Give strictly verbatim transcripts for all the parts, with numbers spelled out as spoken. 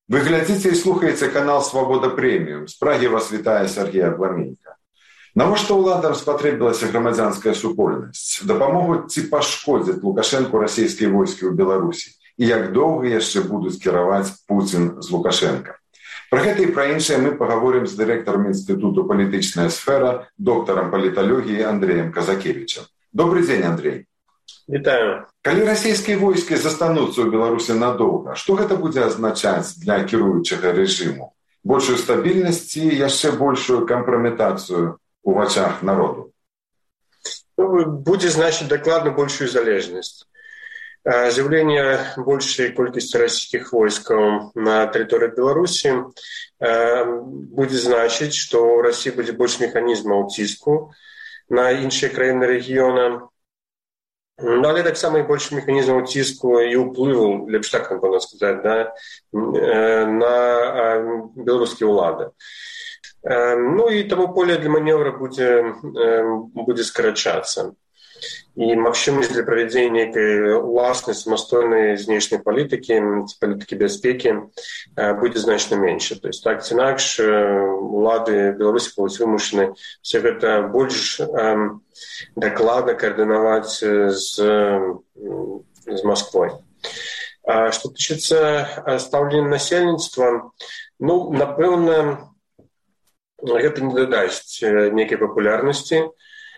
Вы глядзіце і слухаеце канал «Свабода Прэміум». З Прагі вас вітае Сергей Абламенька. Навошта ўладам спатрэбілася грамадзянская супольнасць? Дапамогуць ці пашкодзяць Лукашэнку расійскія войскі ў Беларусі? І як доўга яшчэ будуць кіраваць Пуцін з Лукашэнка? Пра гэта і пра іншае мы пагаворым з дырэктарам Інстытуту «Палітычная сфера», доктарам паліталогіі Андрэем Казакевічам. Добрый дзень, Андрей. Вітаю. Калі расійскія войскі застануцца ў Беларусі надоўга, што гэта будзе азначаць для кіруючага рэжыму? Большую стабільнасць ці яшчэ большую кампраметацыю у вачах народу? Ну, будзе значыць дакладна большую залежнасць. З'яўленне большай колькасці расійскіх войскаў на тэрыторыі Беларусі будзе значыць, што ў Расіі будзе больш механізмаў ціску на іншыя краіны рэгіёна. Ну, але таксама і больш механізмаў ціску і ўплыву, лепш так можна сказаць, да, на беларускія ўлады. Ну і таму поле для маневра будзе, будзе скарачацца. І магчымасць для правядзення нейкай уласнай самастойнай знешняй палітыкі, палітыкі бяспекі будзе значна менш. То есть так ці інакш улады Беларусі будуць вымушаны все гэта больш дакладна каардынаваць з, з Масквой. А што тычыцца стаўлення насельніцтва, ну, напэўна, гэта не дадасць нейкай папулярнасці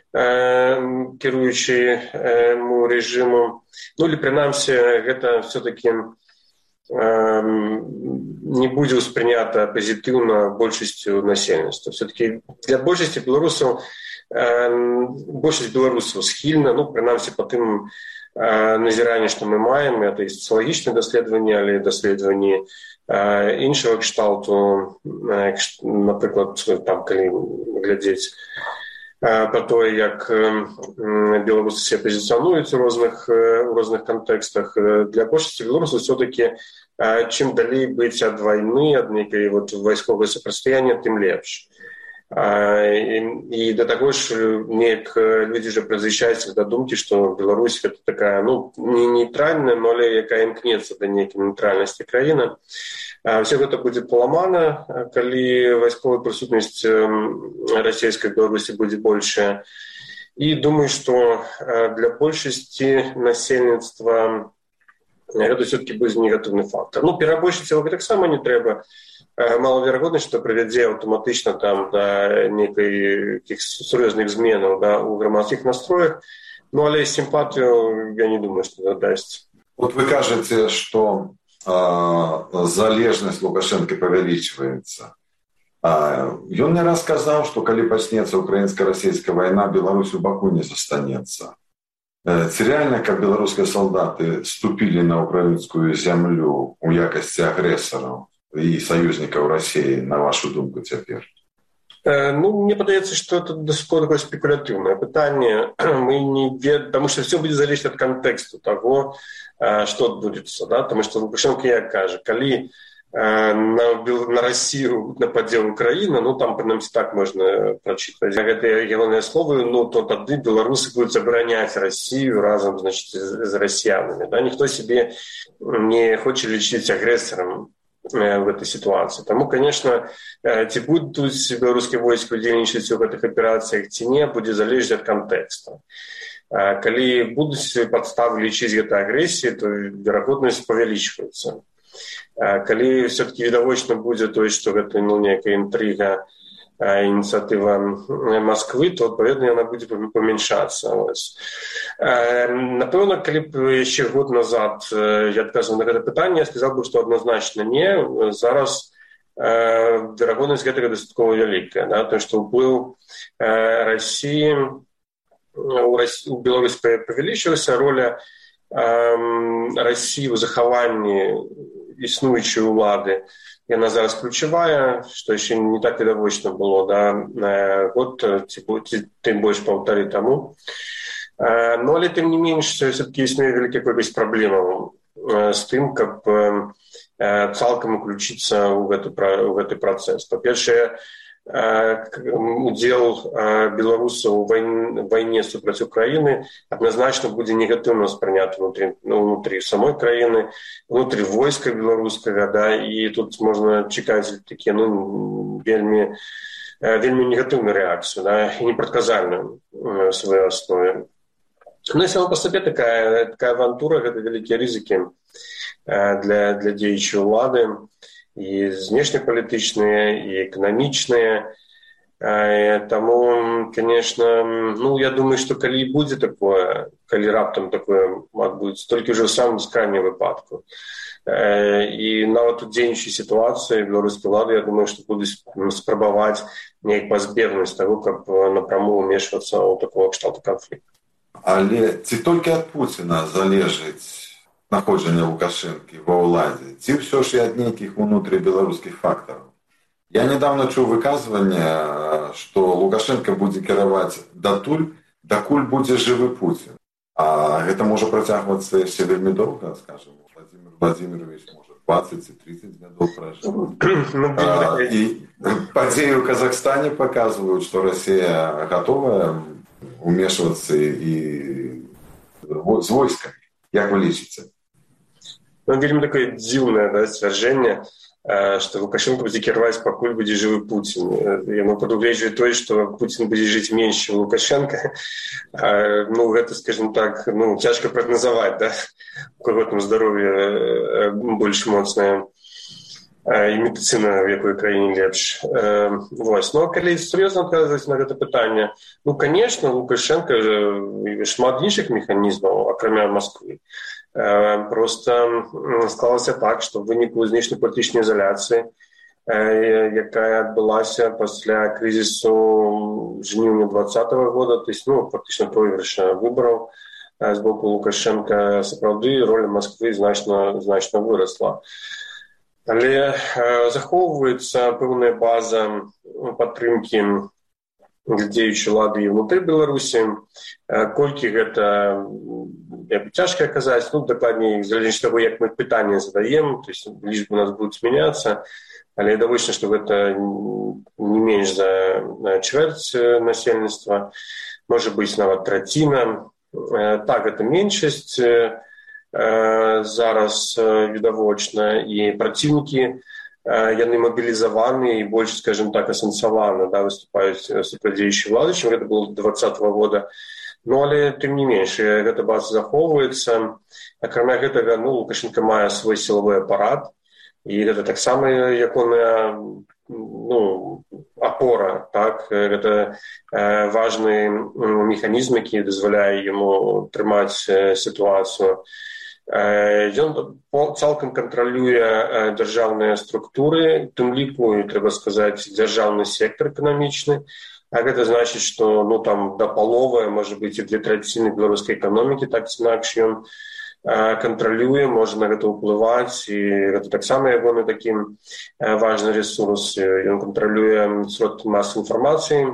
кіруючаму рэжыму. Ну, или, прынамсі, гэта все-таки не будзе ўспрынята пазітыўна большасцю насельніцтва. Все-таки для большасці беларусаў большасць беларусаў схільна, ну, прынамсі, па тым назіранні, што мы маем, это і сацыялагічныя даследаванні, але даследаванні іншага кшталту, напрыклад, там, калі глядзець про тое, як беларусы себе пазіцыянуюць у розных, у розных контекстах. Для большасці беларусаў все-таки чым далей быць ад вайны, ад нейкай вот вайсковай супрацьстаяння, тым лепш. І, і да таго ж неяк людзі вже прызвычаюцца да думкі, што Беларусь гэта такая, ну, не нейтральная, но але якая імкнецца да нейкай нейтральнасці краіна. Все гэта будзе паламана, калі вайсковая прысутнасць расійскай Беларусі будзе большая. І думаю, што для большасці насельніцтва гэта все-таки будзе негатыўны фактор. Ну, перабольшыць яго таксама не трэба. Малаверагодна, што прывядзе аўтаматычна там да нейкай сур'ёзных зменаў, да, у грамадскіх настроях. Ну, але сімпатыю я не думаю, што дадасць. Вот вы кажаце, што залежнасць Лукашэнкі павялічваецца. Ён не раз казаў, што калі пачнецца украінска-расійская вайна, Беларусь у баку не застанецца. Ці рэальна, каб беларускія салдаты ступілі на украінскую зямлю у якасці агрэсараў і саюзнікаў Расіі, на вашу думку, цяпер? Ну, мне падаецца, што это такое спекулятыўнае пытанне. Мы не ведаем, потому что все будзе залежаць ад кантэксту таго, што адбудзецца, да? Таму што Лукашэнка як кажа, калі на, на Расію нападзе Украіна, ну там прынамсі так можна прачытаць гэтыя ягоныя словы, ну то тады беларусы будуць абараняць Расію разам, значит, з расіянамі. Да? Ніхто сябе не хоча лічыць агрэсарам в этой ситуации. Тому, конечно, ці будуць беларускія войскі удзельнічаць у гэтых аперацыях ці не, будзе залежаць ад кантэкста. Калі будуць падставы лічыць гэта агрэсіяй, то верагоднасць павялічваецца. Калі все-таки відавочна будзе тое, што гэта, ну, некая інтрыга, ініцыятыва Масквы, то, адпаведна, яна будзе памяншацца. Напэўна, калі б яшчэ год назад я адказваў на гэта пытанне, я сказаў бы, што адназначна не. Зараз верагоднасць гэтага дастаткова вялікая, да? То, што ўплыў Расіі у Беларусі павялічылася, роля Расіі ў захаванні існуючай улады, яна зараз ключавая, што яшчэ не так відавочна было, да, год ці, ці тым больш паўтары таму. Но, але тым не менш, все-таки існуе вялікая колькасць праблемаў з тым, каб цалкам уключіцца ў гэты, ў гэты працэс. Па-першае, удзел беларусаў у вайне супраць Украіны адназначна будзе негатыўна ўспрыняты внутрі, ну, внутрі самой краіны, внутрі войска беларускага, да, і тут можна чакаць такія, ну, вельмі, вельмі негатыўную рэакцыю, да, і непрадказальную в сваёй аснове. Ну і сама па сабе такая, такая авантура, гэта вялікія рызыкі для, для дзеючай улады, і знешнепалітычныя, і эканамічныя. Таму, конечно, ну, я думаю, што калі і будзе такое, калі раптам такое адбудзецца, толькі ўжо ў самым крайнім выпадку. І нават у дзейнічай сітуацыі беларускай улады, я думаю, што будуць спрабаваць неяк пазбегнуць таго, каб напраму ўмешвацца ў такого кшталту канфлікту. Але ці толькі ад Пуціна залежыць находжання Лукашэнкі ва ўладзе, ці ўсё ж і ад нейкіх унутрыбеларускіх фактараў? Я нядаўна чуў выказванне, што Лукашенко будзе кіраваць датуль, дакуль будзе жывы Пуцін. А гэта можа працягвацца яшчэ вельмі доўга, скажем, Владимир Владимирович можа дваццаць тридцать гадоў пражыць. І падзеі ў Казахстане паказваюць, што Расія гатовая умешвацца і з войскамі. Як вы лічыце? Ну, вельмі такое дзіўнае, да, сцвярджэнне, што Лукашенко будзе кіраваць, пакуль будзе жывы Пуцін. Яму прадугледжвае тое, што Пуцін будзе жыць менш, чым Лукашенко. Ну, гэта, скажем так, ну, цяжка прагназаваць, да, у каго там здароўе больш моцнае і медыцына в якой краіне лепш. Вось. Ну, калі сур'ёзна адказваць на гэта пытанне, ну, конечно, Лукашенко шмат іншых механізмаў, акрамя Москвы. Просто склалася так, што ў выніку знешнепалітычнай изоляцыі, якая адбылася пасля крызісу жніўня двадцатого года, то есть, ну, фактычна пройгрыша выбараў з боку Лукашенка, сапраўды роля Москвы значна, значна вырасла. Але захоўваецца пэўная база падтрымкі дзеючай улады і ўнутры Беларусі. Колькі гэта, як бы цяжка казаць, ну, дакладней, залежыць таго, як мы пытанне задаем, то есть лічбы у нас будуць змяняцца, але відавочна, што гэта не менш за чвэрць насельніцтва, можа быць нават траціна. Так, гэта меншасць зараз відавочна, і праціўнікі яны мабілізаваны і больш, скажем так, асэнсаваны, да, выступаюць супраць дзеючай улады, чым гэта было двадцатого года. Ну, але тым не менш, гэта база захоўваецца. Акрамя гэтага, ну, Лукашенко мае свой сілавы апарат, і гэта таксама ягоная, ну, апора, так, гэта важны механізм, які дазваляе яму трымаць сітуацыю. Ён цалкам кантралюе дзяржаўныя структуры, тым ліку, трэба сказаць, дзяржаўны сектар эканамічны. А гэта значыць, што, ну, там да паловы, можа быць, і две траціны беларускай эканомікі, так ці інакш ён кантралюе, можа на гэта ўплываць, і гэта таксама ягоны такі важны рэсурс. Ён кантралюе сродкі масавай інфармацыі,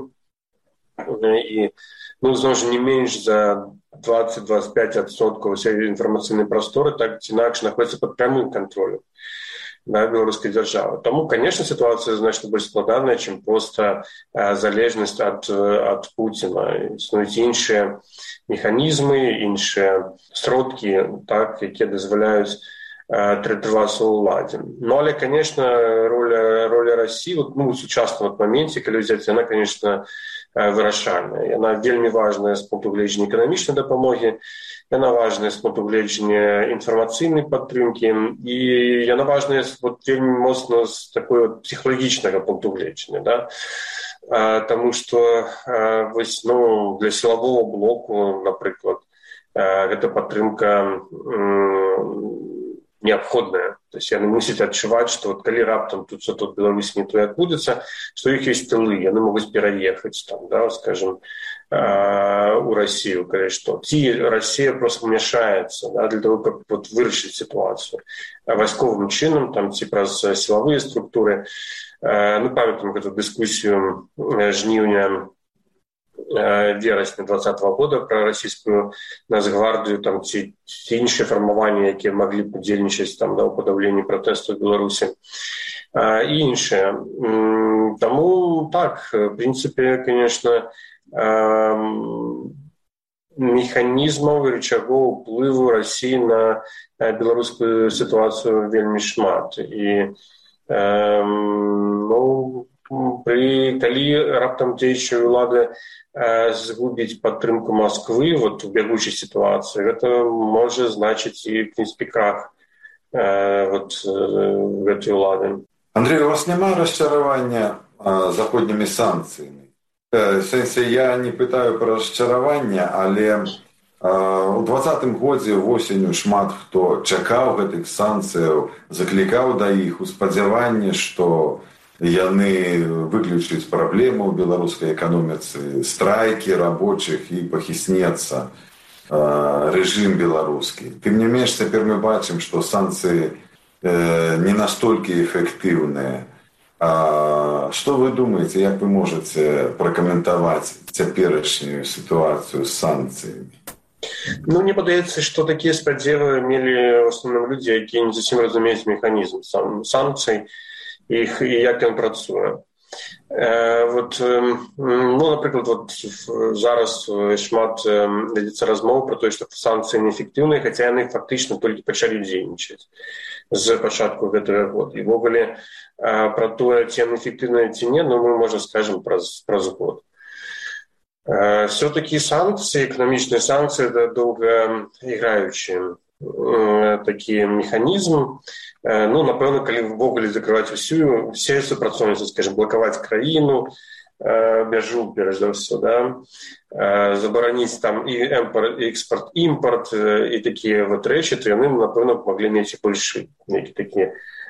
і, ну, зноў жа, не менш за двадцать - двадцать пять адсоткаў усёй інфармацыйнай прасторы так ці інакш знаходзіцца пад прямым кантролем, да, беларускай дзяржавы. Таму, конечно, сітуацыя значна больш складаная, чым проста залежнасць ад, ад Пуціна. Існуюць іншыя механізмы, іншыя сродкі, так, якія дазваляюць трывацца ў уладзе. Ну, але, конечно, роля, роля Расіі, ну, у сучасным моменце, калі ўзяць, яна, конечно, вырашальная. Яна вельмі важная з пункту гледжання эканамічнай дапамогі, яна важная з пункту гледжання інфармацыйнай падтрымкі, і яна важная вот, вельмі моцна з такой псіхалагічнага пункту гледжання. Да? А, таму што а, вось, ну, для сілавого блоку, напрыклад, а, гэта падтрымка м- неабходная. То есть яны мусяць адчуваць, што вот, калі раптам тут что-то в Беларусі не тое адбудзецца, што іх ёсць тылы, яны могуць пераехаць там, да, скажем, у Расію, калі што. Ці Расія просто ўмяшаецца, да, для того, каб вот, вырашыць сітуацыю вайсковым чынам, там, ці праз сілавыя структуры. Мы памятаем гэту дыскусію жніўня верасня двадцатого года про расійскую Нацгвардію, там, ці, ці іншыя фармаванні, якія маглі б удзельнічаць там, да, ў падаўленні пратэсту ў Беларусі. і іншае. Таму так, в прынцыпе, конечно, механізмаў і рычагоў уплыву Расіі на беларускую сітуацыю вельмі шмат. І ну, пры, калі раптам дзеючая ўлада згубіць падтрымку Масквы вот, у бягучай сітуацыі, гэта можа значыць і, в прынцыпе, крах вот, гэтай улады. Андрей, у вас няма расчаравання заходнімі санкцыямі? В сэнсе, я не пытаю пра расчараванне, але у двадцатым годзе восенню шмат хто чакаў гэтых санкцыяў, заклікаў да іх у спадзяванні, што яны выключаць праблему ў беларускай эканоміцы, страйкі рабочых і пахіснецца рэжым беларускі. Тым не менш, цяпер мы бачым, што санкцыі не настолькі эфектыўныя. А што вы думаеце, як вы можаце пракаментаваць цяперашнюю сітуацыю з санкцыямі? Ну, мне падаецца, што такія спадзевы мелі ў асноўным людзі, якія не зусім разумеюць механізм санкцый і як ён працуе. Вот, ну, напрыклад, вот зараз шмат вядзецца размоў пра тое, што санкцыі неэфектыўныя, хаця яны фактычна толькі пачалі дзейнічаць з пачатку гэтага года. І ввогуле пра тое, ці яны эфектыўныя ці не, ну, мы можам скажам праз, праз год. Все-таки санкции, экономичные санкции, это долгоиграющий такие механизм. Ну, напевно, коли ввогуле закрывать всю, все супрацоўніцтва, скажем, блоковать краіну, мяжу, перш за все, да, забараніць там і экспорт, імпорт, і такія вот рэчы, то яны, напевно, могли мець больше які такі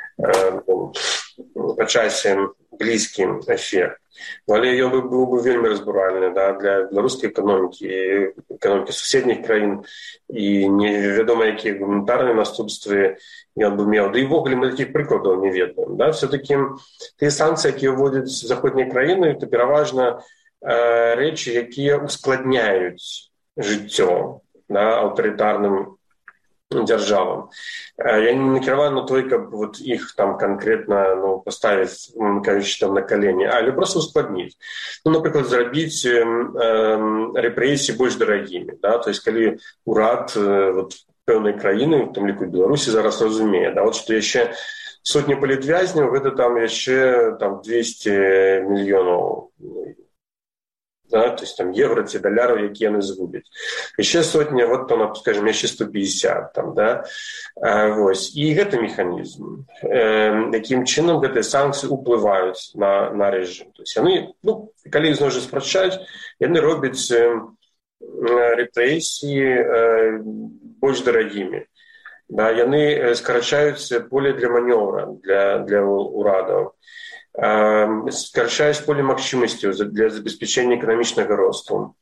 по часе блізкі эфект. Але ён быў бы вельмі разбуральны, да, для беларускай эканомікі, эканомікі суседніх краін, і невядома, якія гуманітарныя наступствы ён бы меў. Да і ввогуле мы такіх прыкладаў не ведаем. Да? Все-таки тыя санкцыі, якія ўводзяць заходнія краіны, это пераважна э, рэчы, якія ускладняюць жыццё, да, аўтарытарным дзяржавам. Я не накіраваны на той, каб вот іх там канкрэтна, ну, паставіць, кажучы, там на калені, але просто ускладніць. Ну, напрыклад, зрабіць э, рэпрэсіі больш дарагімі, да, то есть калі урад э, вот пэўнай краіны, у тым ліку Беларусі, зараз разумее, да, вот што яшчэ сотня палітвязняў, гэта там яшчэ там двести мільёнаў, да, то есть там евро ці даляраў, якія яны згубяць. Яшчэ сотня, вот там, скажем, яшчэ сто пятьдесят, там, да, а, вось. І гэта механізм, э, якім чынам гэтыя санкцыі ўплываюць на, на рэжым. То есть яны, ну, калі зноў жа спрачаць, яны робяць э, рэпрэсіі э, больш дарагімі. Да, яны скарачаюць поле для манёвра для, для урадаў. Скарачаюць поле магчымасцяў для забеспячэння эканамічнага росту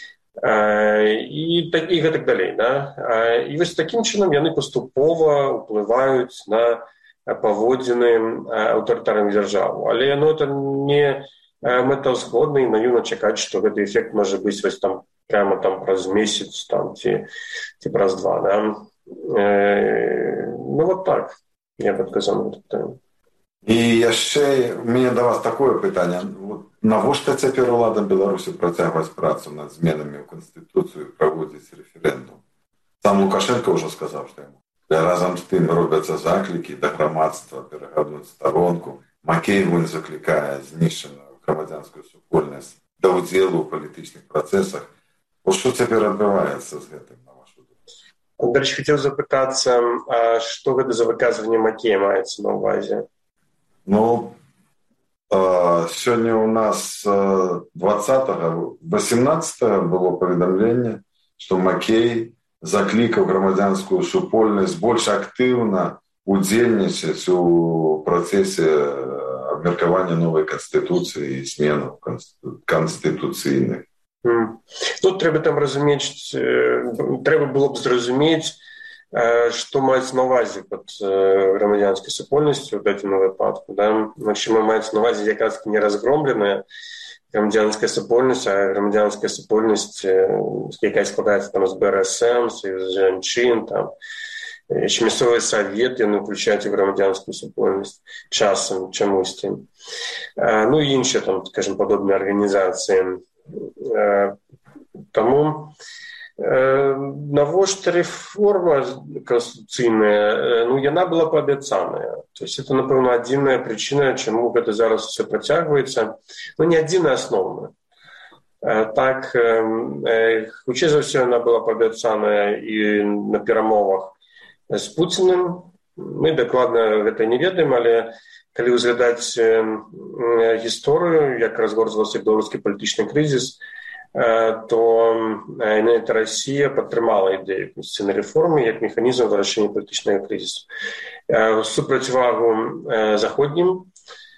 і, так, і гэтак далей. Да? І вось такім чынам яны паступова ўплываюць на паводзіны аўтарытарных дзяржаў. Але ну, это не мэтазгодна і наіўна чакаць, што гэты эфект можа быць вось там прямо там праз месяц там, ці, ці праз два. Да? Ну вот так я б адказаў на гэта. І яшчэ у мяне да вас такое пытанне. Навошта цяпер уладам Беларусі працягваць працу над зменамі ў Канстытуцыю, праводзіць рэферэндум? Сам Лукашенко ўжо сказаў, што яму. Разам з тым робяцца заклікі да грамадства перагаднуць старонку. Макей вунь заклікае знішчаную грамадзянскую супольнасць да ўдзелу ў палітычных працэсах. Што цяпер адбываецца з гэтым, на вашу думку? Дарэчы, хацеў запытацца, што гэта за выказванне Макея маецца на ўвазе? Ну, э, сёння у нас э, двадцатого, восемнадцатого было паведамленне, што Макей заклікаў грамадзянскую супольнасць больш актыўна удзельнічаць у працэсе абмеркавання новай канстытуцыі і зменаў канстытуцыйных. Mm. Тут трэба там разумець, трэба было б зразумець, што маецца на ўвазе пад грамадзянскай супольнасцю ў дадзеным выпадку. Да? Магчыма, маецца на ўвазе якраз не разгромленая грамадзянская супольнасць, а грамадзянская супольнасць, якая складаецца там з бэ эр эс эм, з жанчын, там, Ще місцевий совет, яны включають громадянську супольність часом, чомусь. Ну і інші, там, скажімо, подобні організації. Тому навошта реформа конституційная, ну, яна была паабяцаная. То есть это, напэўна, адзіная прычына, чаму гэта зараз все працягваецца. Ну, не адзіная, асноўная. Так, хутчэй за ўсё, яна была паабяцаная і на перамовах з Пуціным. Мы дакладна гэта не ведаем, але калі ўзглядаць гісторыю, як разгортваўся беларускі палітычны крызіс, то нават Расія падтрымала ідэю конституцыйнай рэформы як механізм вырашэння палітычнага крызісу. Супрацьвагу заходнім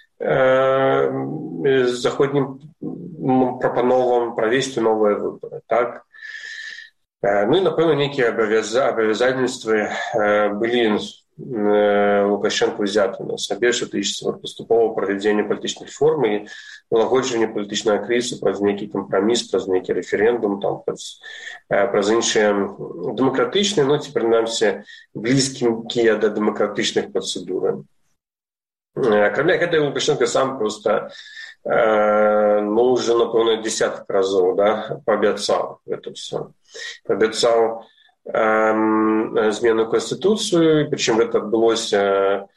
заходнім прапановам правесці новыя выбары. Так? Ну і, напэўна, нейкія абавязательствы былі Лукашенко взяты на сабе, што тычыцца паступова правядзення палітычных форм і налагоджання палітычнага крызісу праз нейкі кампраміс, праз нейкі рэферэндум, там, праз, праз іншыя дэмакратычныя, ну, ці, прынамсі, блізкія да дэмакратычных працэдур. Акрамя гэтага, Лукашенко сам проста ну, уже, напэўна, десятак разоў, да, паабяцаў гэта ўсё. Паабяцаў змену Конституцыю, прычым гэта адбылося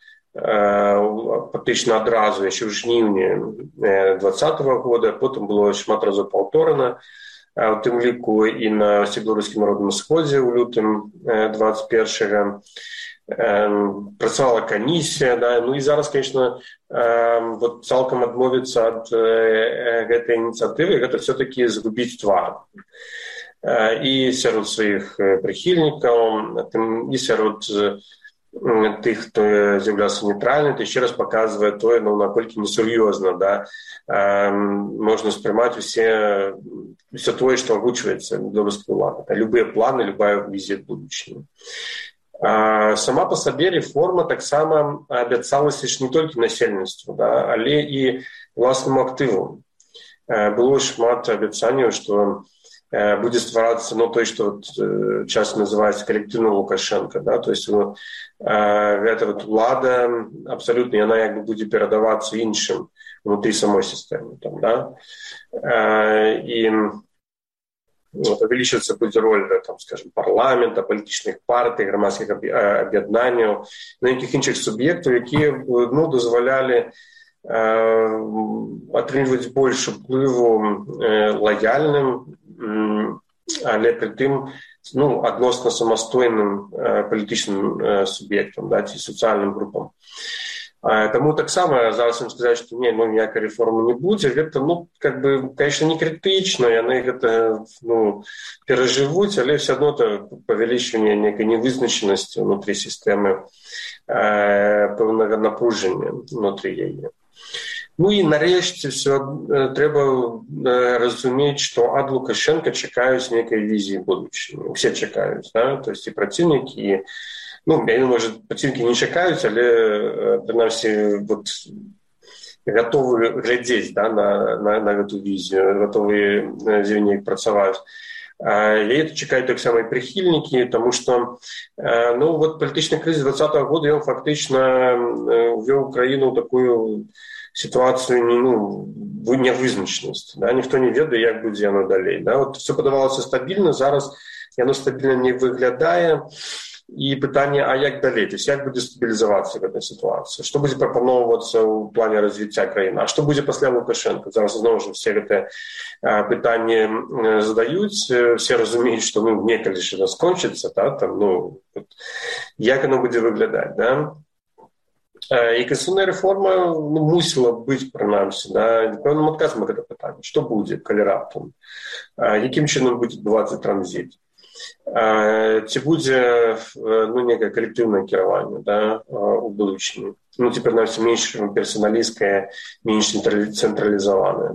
фактычна адразу, яшчэ ў жніўні двадцатага года, потым было шмат разоў паўторана, у тым ліку і на Усебеларускім народным сходзе ў лютым двадцать першага. Працавала камісія, да, ну і зараз, конечно, вот цалкам адмовіцца ад гэтай ініцыятывы, гэта все-таки згубіць твар. І сярод сваіх прыхільнікаў, і сярод тых, хто з'яўляецца нейтральным, то яшчэ раз паказвае тое, ну, наколькі несур'ёзна, да, можна спрымаць усе, усе тое, што агучваецца беларускай улады. Любыя планы, любая візія будучыні. Сама по сабе реформа таксама абяцалася ж не толькі насельніцтву, да, але і власнаму актыву. Было шмат абяцанняў, што будзе стварацца, ну, той, што вот, часто называецца калектыўным Лукашенко, да, то есть ну, гэта вот улада абсалютна, яна як бы будзе перадавацца іншым внутры самой сістэмы, там, да, і павялічвацца будзе роль, там, скажем, парламента, палітычных партый, грамадскіх аб'яднанняў, нейкіх іншых суб'ектаў, якія, ну, дазвалялі атрымліваць больш уплыву лаяльным, але пры тым, ну, адносна самастойным палітычным суб'ектам, да, ці сацыяльным групам. Таму таксама зараз ім сказаць, што не, ну, ніякай рэформы не будзе, гэта, ну, как бы, конечно, не крытычна, яны гэта, ну, перажывуць, але все адно это павялічванне нейкай невызначанасці ўнутры сістэмы, пэўнага напружання ўнутры яе. Ну і нарэшце все трэба разумець, што ад Лукашенка чакаюць нейкай візіі будучыні. Усе чакаюць, да? То есть і праціўнікі, і, ну, я не можа, праціўнікі не чакаюць, але прынамсі вот гатовы глядзець, да, на, на, на гэту візію, гатовы з ёй працаваць. Яе чакаюць таксама і прыхільнікі, таму што, ну, вот палітычны крызіс двадцатага года ён фактычна увёў краіну ў такую ситуацию, ну, невызначнасць, да, ніхто не ведае, як будзе яно далей, да, вот все падавалася стабільна, зараз яно стабільна не выглядае, і пытанне, а як далей, то есть як будзе стабілізавацца гэта сітуацыя, што будзе прапаноўвацца ў плане развіцця краіны, а што будзе пасля Лукашенко, зараз зноў жа все гэтыя пытанні задаюць, все разумеюць, што, ну, некалі ж скончыцца, да, там, ну, як оно будзе выглядаць, да. І конституцыйная рэформа, ну, мусіла быць, прынамсі, да, пэўным адказам на гэта пытанне, што будзе, калі раптам, якім чынам будзе адбывацца транзіт, ці будзе, ну, некае калектыўнае кіраванне, да, у будучыні, ну, ці, прынамсі, менш персаналісцкае, менш цэнтралізаванае.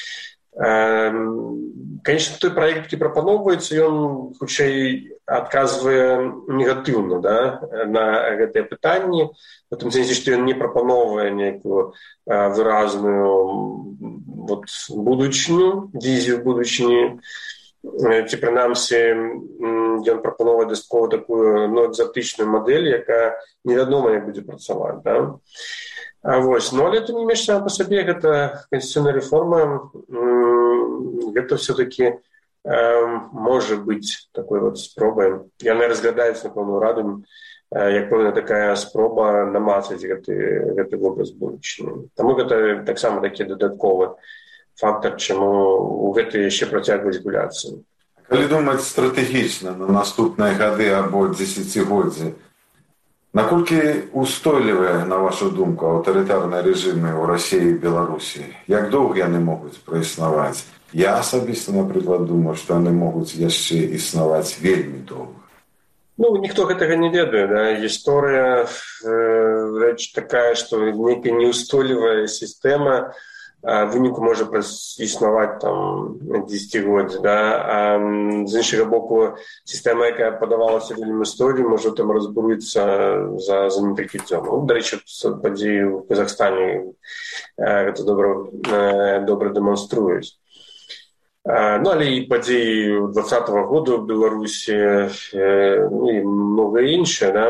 Конечно, той праект, які прапаноўваецца, ён хутчэй адказвае негатыўна, да, на гэтыя пытанні, в тым сэнсе, што ён не прапаноўвае нейкую выразную вот будучыню, візію будучыні, ці прынамсі ён прапановвае дастаткова такую ну, экзатычную мадэль, якая невядома як будзе працаваць. Да? А вось. Ну, але тым не менш сама па сабе гэта канстытуцыйная рэформа, гэта все-таки можа быць такой вот спробай. Яна разглядаецца, напэўна, урадам як пэўна такая спроба намацаць гэты, гэты вобраз будучыні. Таму гэта таксама такі дадатковы фактор, чаму у гэтай яшчэ працягваюць гуляцца. Калі думаць стратэгічна на наступныя гады або дзесяцігоддзі, наколькі устойлівыя, на вашу думку, аўтарытарныя рэжымы ў Расіі і Беларусі? Як доўга яны могуць праіснаваць? Я асабіста, напрыклад, думаю, што яны могуць яшчэ існаваць вельмі доўга. Ну, ніхто гэтага не ведае. Да? Гісторыя э, рэч такая, што нейкая неустойлівая сістэма выніку можа існаваць там дзесяцігоддзі, да? А з іншага боку сістэма, якая падавалася вельмі історыі, можа там разбуруцца за, за некалькі дзён. Ну, дарэчы, падзеі ў Казахстане гэта добра, добра дэманструюць. Ну, але і падзеі двадцатага года ў Беларусі ну, і многае іншае, да?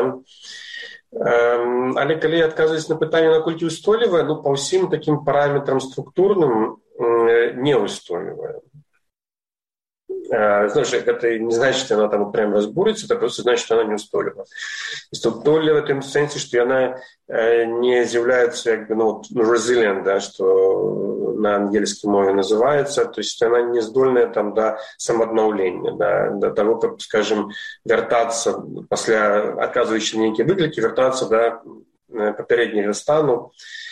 Але калі адказваць на пытанне, наколькі ўстойлівая, ну, па ўсім такім параметрам структурным неўстойлівая. Значит, это не значит, что она там прям разбурится, это просто значит, что она неустойлива. Неустойлива в том смысле, что она не является как бы, ну, resilient, да, что на английском мове называется, то есть она не здольная там до самообновления, да, до того, как, скажем, вертаться после оказывающей некие выклики, вертаться до попереднего стану.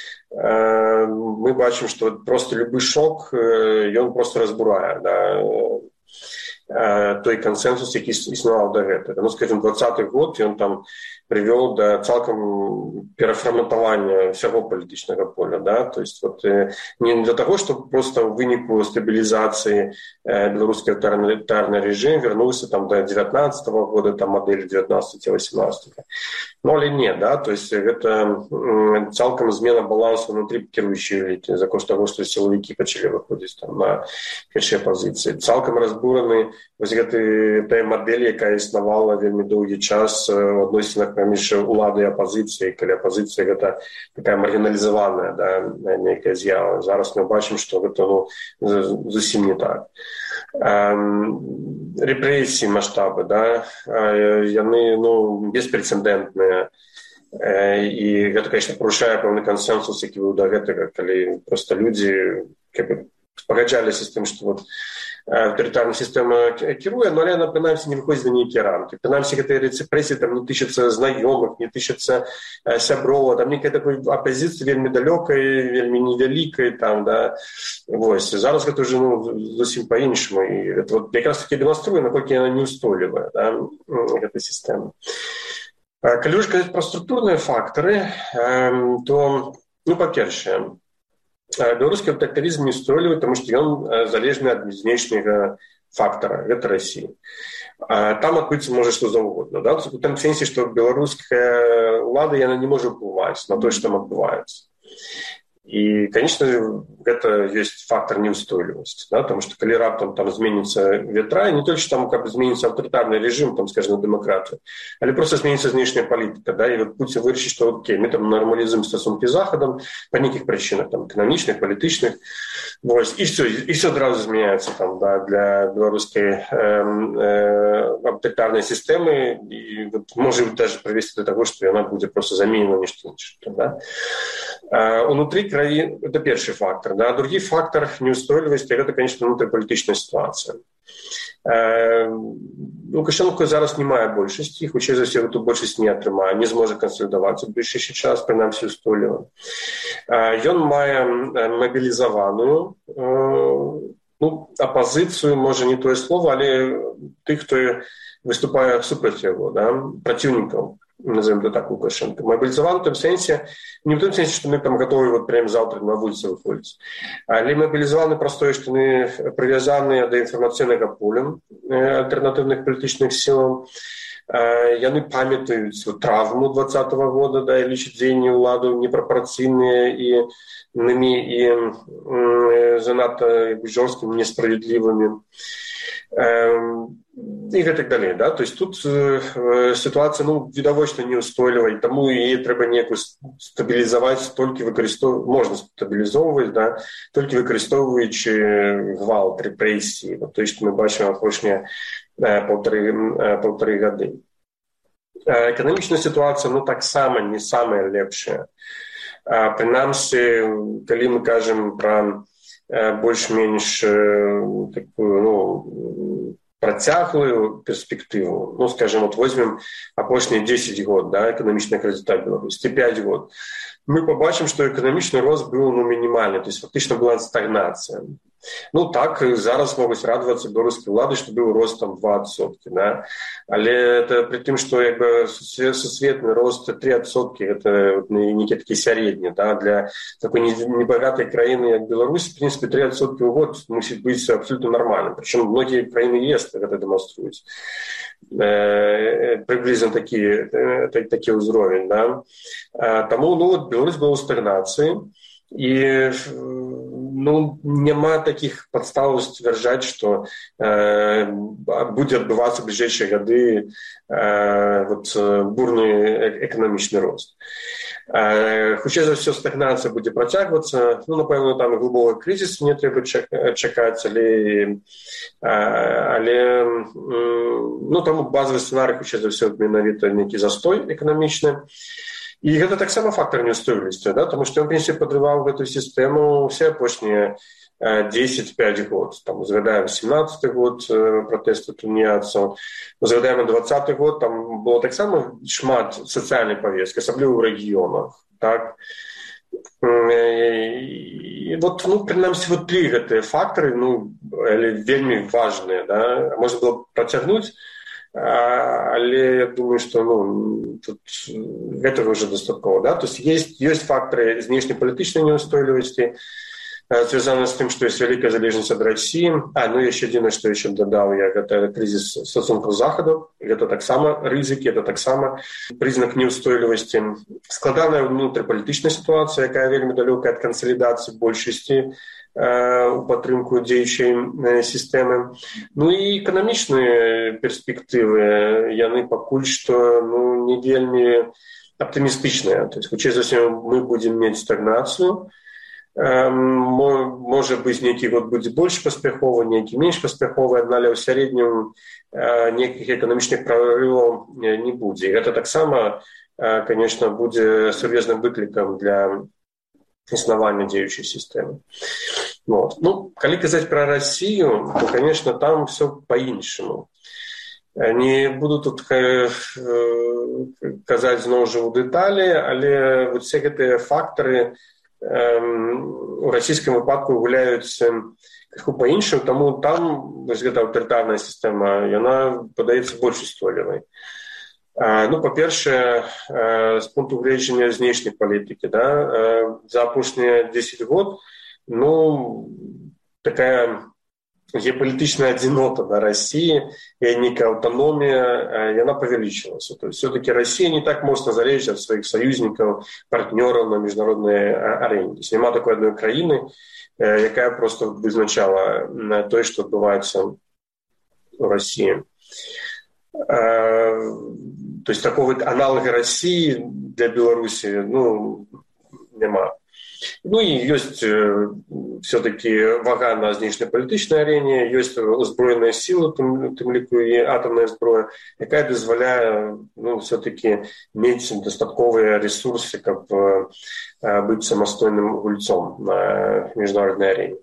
Мы бачим, что просто любой шок, и он просто разбурает, да, той кансенсус, який існував до гэтага. Ну, скажем, двадцаты год, ён там привёл до цалкам перафарматавання всего палітычнага поля, да, то есть вот не для того, чтобы просто в выніку стабилизации беларускі аўтарытарны режим вернулся там до девятнадцатого года, там модель девятнадцатого-восемнадцатого. Ну, але не, да, то есть гэта цалкам змена балансу внутри кіруючай эліты за кошт того, что силовики пачалі выходзіць там на першыя пазіцыі. Цалкам разбураны вось гэты тая модель, якая існавала вельмі доўгі час у адносінах паміж уладай і апазіцыяй, калі апазіцыя гэта такая маргіналізаваная, да, нейкая з'ява. Зараз мы бачым, што гэта ну, зусім не так. Рэпрэсіі маштабы, да, яны ну, беспрэцэдэнтныя. І гэта, конечно, парушае пэўны кансенсус, які быў да гэтага, калі проста людзі как бы пагаджаліся з тым, што вот аўтарытарная сістэма кіруе, но яна, прынамсі, не выходзіць на нейкія рамкі. Прынамсі, гэтыя рэпрэсіі там не тычацца знаёмых, не тычацца сяброў, там нейкая такой апазіцыя вельмі далёкай, вельмі невялікай, там, да. Вось. Зараз гэта ўжо ну, зусім па-іншаму. І гэта вот якраз таки дэманструе, наколькі яна неустойлівая, да, гэта сістэма. Калі ўжо казаць пра структурныя фактары, то, ну, па-першае, беларускі аўтарытарызм неустойлівы, таму што ён залежны ад знешняга фактара, гэта Расія. Там адбыцца можа што заўгодна. Да? У тым сэнсе, што беларуская ўлада яна не можа ўплываць на тое, што там адбываецца. І, конечно, гэта ёсць фактор неустойлівасці, да? Потому што калі раптам там зменіцца ветра, не толькі там каб зменіцца аўтарытарны режим, там, скажем, на дэмакратыю, але просто зменіцца знешняя палітыка, да? І вот Пуцін вырашыць, што окей, мы там нармалізуем стасункі з Захадам па нейкіх прычынах, там эканамічных, палітычных. Вось, і все, і все адразу змяняецца там, да, для беларускай э, э, аўтарытарнай сістэмы, і вот, можа даже прывесці да таго, што яна будзе просто заменена нешта іншае, да? А, унутры краін, это першы фактор. Да? Другі фактор неустойлівасці, гэта, конечно, внутрипалітычная ситуація. Э, Лукашенко зараз не мае большасці, хутчэй за ўсё эту большасць не атрымае, не зможа кансалідавацца ў бліжэйшы час, прынамсі устойліва. Э, ён мае мабілізаваную э, ну, апазіцыю, можа не тое слово, але тых, хто выступае супраць яго, да? Праціўнікаў. Назовем это так, Лукашенко. Мобилизован в том сенсе, не в том сенсе, что мы там готовы вот прямо завтра на улице выходить, але мобилизованы простое, что мы привязаны до информационного поля альтернативных политических сил, яны памятаюць травму двадцатого года, да, і лічаць дзеянні ўладаў непрапорцыйныя і нымі і занадта жорсткімі, несправядлівымі. І гэтак далей, да? То есть тут э, ситуация, ну, відавочна неустойлівая, таму яе трэба неяк стабілізаваць, толькі выкарыстоўваць, можна стабілізоўваць, да, толькі выкарыстоўваючы гвалт, рэпрэсіі, вот, то, што мы бачым апошнія паўтары, паўтары гады. Эканамічная сітуацыя, ну, таксама не самая лепшая. Прынамсі, калі мы кажам пра больш-менш такую, ну, працяглую перспектыву, ну, скажем, вот возьмем апошнія дзесяць год, да, эканамічная развіцця Беларусі, пяць год, мы побачым, што эканамічны рост быў, ну, мінімальны, то есть фактычна была стагнацыя. Ну, так, зараз могуць радавацца беларускія ўлады, што быў рост там два адсоткі, да? Але это при тым, што як бы сусветны рост три адсоткі, это нейкі такі сярэдні, да? Для такой небагатай краіны, як Беларусь, в принципе, три адсоткі ў год мусіць быць абсолютно нормальным. Причем многія краіны ЕС гэта дэманструюць. Э, приблизно такі, такі ўзровень, да? Таму, ну, вот, Беларусь была ў стагнацыі, і ну, няма таких падстаў сцвярджаць, што э, будзе адбывацца ў бліжэйшыя гады э, вот, бурны эканамічны рост. Э, хутчэй за ўсё стагнацыя будзе працягвацца, ну, напэўна, там глыбокі крызіс не трэба чакаць, але, э, але ну, там базавы сцэнарый хутчэй за ўсё менавіта нейкі застой эканамічны. І гэта таксама фактор неустойлівасці, да? Тому што ён, в принципе, падрываў гэтую сістэму ўсе апошнія дзесяць пяць год. Там, згадаем семнадцаты год пратэсту туніяцаў, згадаем двадцаты год, там было таксама шмат сацыяльнай павесткі, асабліва ў рэгіёнах. Так? І вот, ну, прынамсі, вот тры гэтыя фактары, ну, вельмі важныя, да? Можна было працягнуць, але я думаю, что ну, тут этого уже достаточно. Да? То есть есть, есть факторы внешнепалітычнай неустойлівасці, связанные с тем, что есть великая залежность от России. А, ну еще один, что еще додал я, это кризис стосунков с Заходом. Это так само ризики, это так само признак неустойлівасці. Складаная внутрипалітычная ситуация, якая вельмі далёкая от консолидации большасці у падтрымку дзеючай сістэмы. Ну і эканамічныя перспектывы, яны пакуль што ну, не вельмі аптымістычныя. То есть, хутчэй за ўсё, мы будзем мець стагнацыю. Можа быць, нейкі год будзе больш паспяховы, нейкі менш паспяховы, але ў сярэднім нейкіх эканамічных прарываў не будзе. І гэта таксама, конечно, будзе сур'ёзным выклікам для існавання дзеючай сістэмы. Вот. Ну, калі казаць пра Расію, то, конечно, там все па-іншаму. Не буду тут казаць зноў жа ў дэталі, але вот все гэтыя фактары у расійскім выпадку гуляюць крыху па-іншаму, таму там вось гэта аўтарытарная сістэма, яна падаецца больш устойлівай. Ну, па-першае, з пункту гледжання знешняй палітыкі, да, за апошнія дзесяць год, ну, такая геапалітычная адзінота да Расіі, нейкая аўтаномія, яна павялічылася. То есть, все-таки Россия не так моцна залежыць ад сваіх саюзнікаў, партнёраў на міжнароднай арэне. То есть, няма такой адной краіны, якая просто вызначала тое, што адбываецца у Расіі. То есть такого аналога России для Беларуси, ну, нема. Ну и есть э, все-таки вага на знешнепалітычнай арене, есть узброенная сила, тым, тым ліку і атомная зброя, якая дазваляе ну, все-таки мець дастатковыя ресурсы, каб э, быць самастойным гульцом на міжнароднай арене.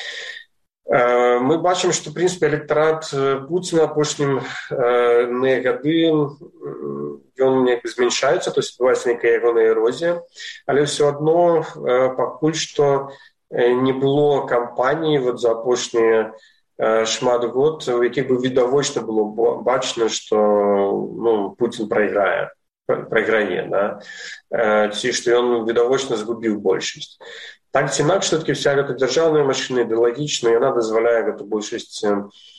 Мы бачым, што, в принципе, электарат Пуціна апошнім на гады ён неяк змяншаецца, то есть адбываецца нейкая ягоная эрозія, але ўсё адно пакуль што не было кампаній вот за апошнія шмат год, у якіх бы відавочна было бачна, што ну, Пуцін прайграе, прайграе, да? Ці што ён відавочна згубіў большасць. Так ці інакш, все-таки вся эта державная машина, ідэалагічная, яна дазваляе эту большасць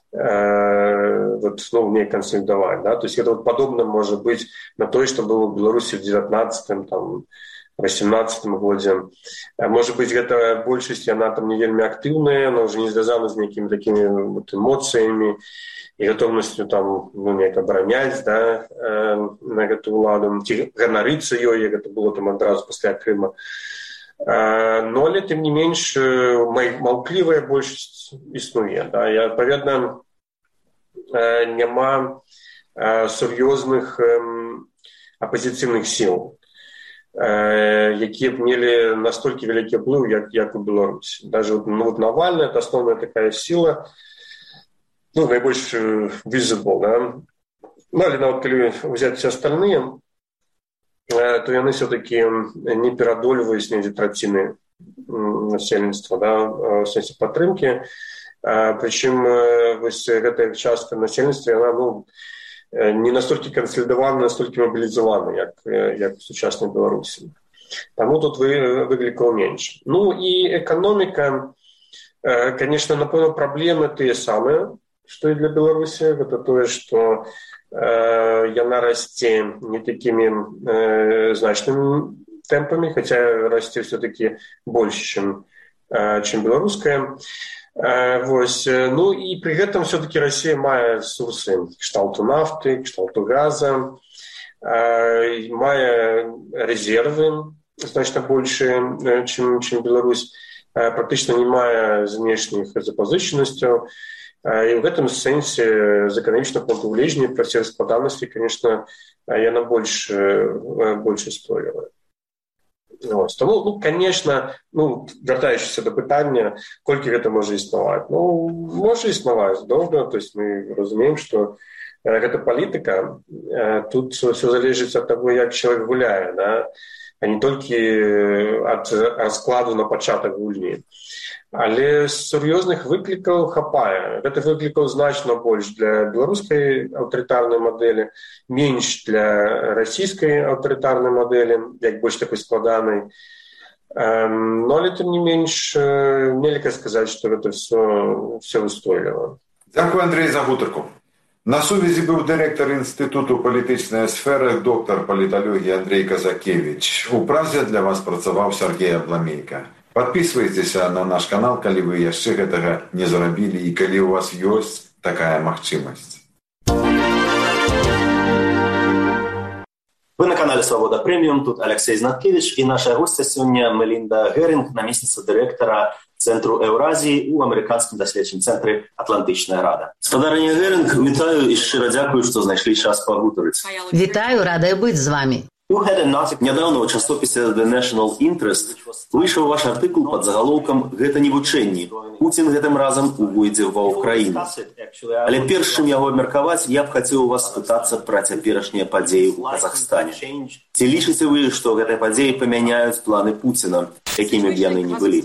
э, вот, ну, не консолидовать. Да? То есть это вот подобно может быть на то, что было в Беларуси в девятнадцатом, там, восемнадцатом году. Может быть, эта большасць, она там не вельмі актыўная, она уже не связана с некими такими вот эмоциями и готовностью там, ну, неяк абараняць, да, э, на эту уладу, ці ганарыцца ёй, як это было там адразу пасля Крыма. Э, но, але, тым не менш, маўклівая большасць існуе. Да. І, адпаведна, э, няма э, сур'ёзных э, апозіцыйных сіл, якія б мелі настолькі вялікі ўплыў, як, як у Беларусі. Даже ну, вот Навальный — это основная такая сила, ну, найбольш visible, да. Ну, але нават калі взять все остальные, то яны все-таки не перадольваюць недзе траціны насельніцтва, да, в сэнсе падтрымкі. Прычым вось гэтая частка насельніцтва, яна, ну, не настолько консолидованы, настолько мобилизованы, як, як в сучаснай Беларусі. Таму тут вы, выклікаў менш. Ну і эканоміка, конечно, напэўна, праблемы тыя самыя, што і для Беларусі. Гэта тое, што э, яна расце не такімі э, значнымі тэмпамі, хаця расце все-таки больш, чым, э, чым беларуская. Вось. Ну і пры гэтым все-таки Россия мае ресурсы кшталту нафты, кшталту газа, мае резервы значна большыя, чым, чым Беларусь, практычна не мае знешніх запазычанасцяў. І ў гэтым сэнсе з эканамічнага пункту гледжання пры ўсіх складанасці, конечно, яна больш, больш устойлівая. Ось. Тому, ну, конечно, ну, вяртаючыся да пытання, колькі гэта можа існаваць. Ну, можа існаваць доўга, то есть мы разумеем, што гэта палітыка, тут все залежыць ад таго, як чалавек гуляе, да? А не толькі ад раскладу на пачатак гульні. Але сур'ёзных выклікаў хапае. Гэта выклікаў значна больш для беларускай аўтарытарнай мадэлі, менш для расійскай аўтарытарнай мадэлі, як больш такой складанай. Но, але тым не менш, нельга сказаць, што гэта все, все устойліва. Дзякуй, Андрей, за гутарку. На сувязі быў дырэктар Інстытуту палітычнай сферы, доктар паліталогіі Андрей Казакевич. У Празе для вас працаваў Сергей Абламейка. Подписывайтеся на наш канал, калі вы яшчэ гэтага не зрабілі і калі у вас ёсць такая магчымасць. Вы на канале «Свобода Премиум», тут Алексей Знаткевич і наша гостя сёння Мелінда Геринг, намесніца дырэктара Цэнтру Еўразіі у амерыканскім даследчым цэнтры «Атлантычная рада». Спадарыня Геринг, вітаю і шчыра дзякую, што знайшлі час пагутарыць. Вітаю, радая быць з вамі. Нядаўна ў часопісе The National Interest выйшаў ваш артыкул пад загалоўкам «Гэта не вучэнні. Пуцін гэтым разам увойдзе ва ўкраіну». Але перш чым яго абмеркаваць, я б хацеў у вас спытацца пра цяперашнія падзеі ў Казахстане. Ці лічыце вы, што гэтыя падзеі памяняюць планы Пуціна, якімі б яны не былі?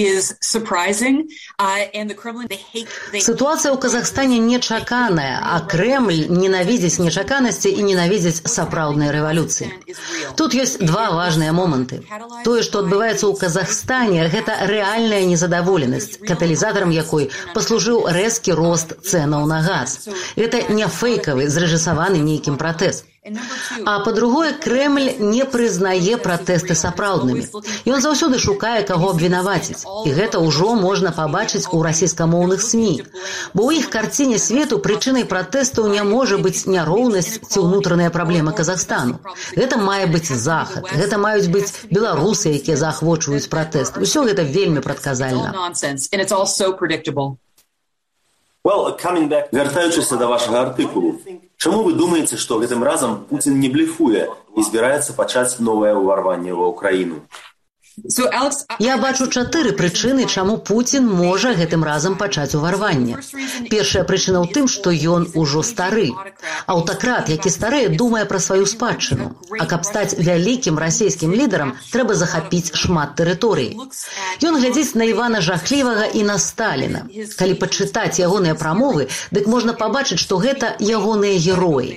Сітуацыя ў Казахстане нечаканая, а Кремль ненавідзіць нечаканасці і ненавідзіць сапраўднай рэвалюцыі. Тут ёсць два важныя моманты. Тое, што адбываецца ў Казахстане, гэта рэальная незадаволенасць, каталізатарам якой паслужыў рэзкі рост цэнаў на газ. Гэта не фэйкавы, зрэжысаваны нейкім пратэст. А па-другое, Кремль не прызнае пратэсты сапраўднымі. Ён заўсёды шукае, каго абвінаваціць. І гэта ўжо можна пабачыць у расійскамоўных СМІ. Бо ў іх карціне свету прычынай пратэстаў не можа быць няроўнасць ці ўнутраныя праблемы Казахстану. Гэта мае быць захад. Гэта маюць быць беларусы, якія заахвочваюць пратэст. Усё гэта вельмі прадказальна. Well, вяртаючыся да вашага артыкулу, чаму вы думаеце, што гэтым разам Пуцін не блефуе і збіраецца пачаць новае ўварванне ва ўкраіну? Я бачу чатыры прычыны, чаму Пуцін можа гэтым разам пачаць уварванне. Першая прычына ў тым, што ён ужо стары. Аўтакрат, які старэе, думае пра сваю спадчыну. А каб стаць вялікім расійскім лідарам, трэба захапіць шмат тэрыторыі. Ён глядзіць на Івана Жахлівага і на Сталіна. Калі пачытаць ягоныя прамовы, дык можна пабачыць, што гэта ягоныя героі.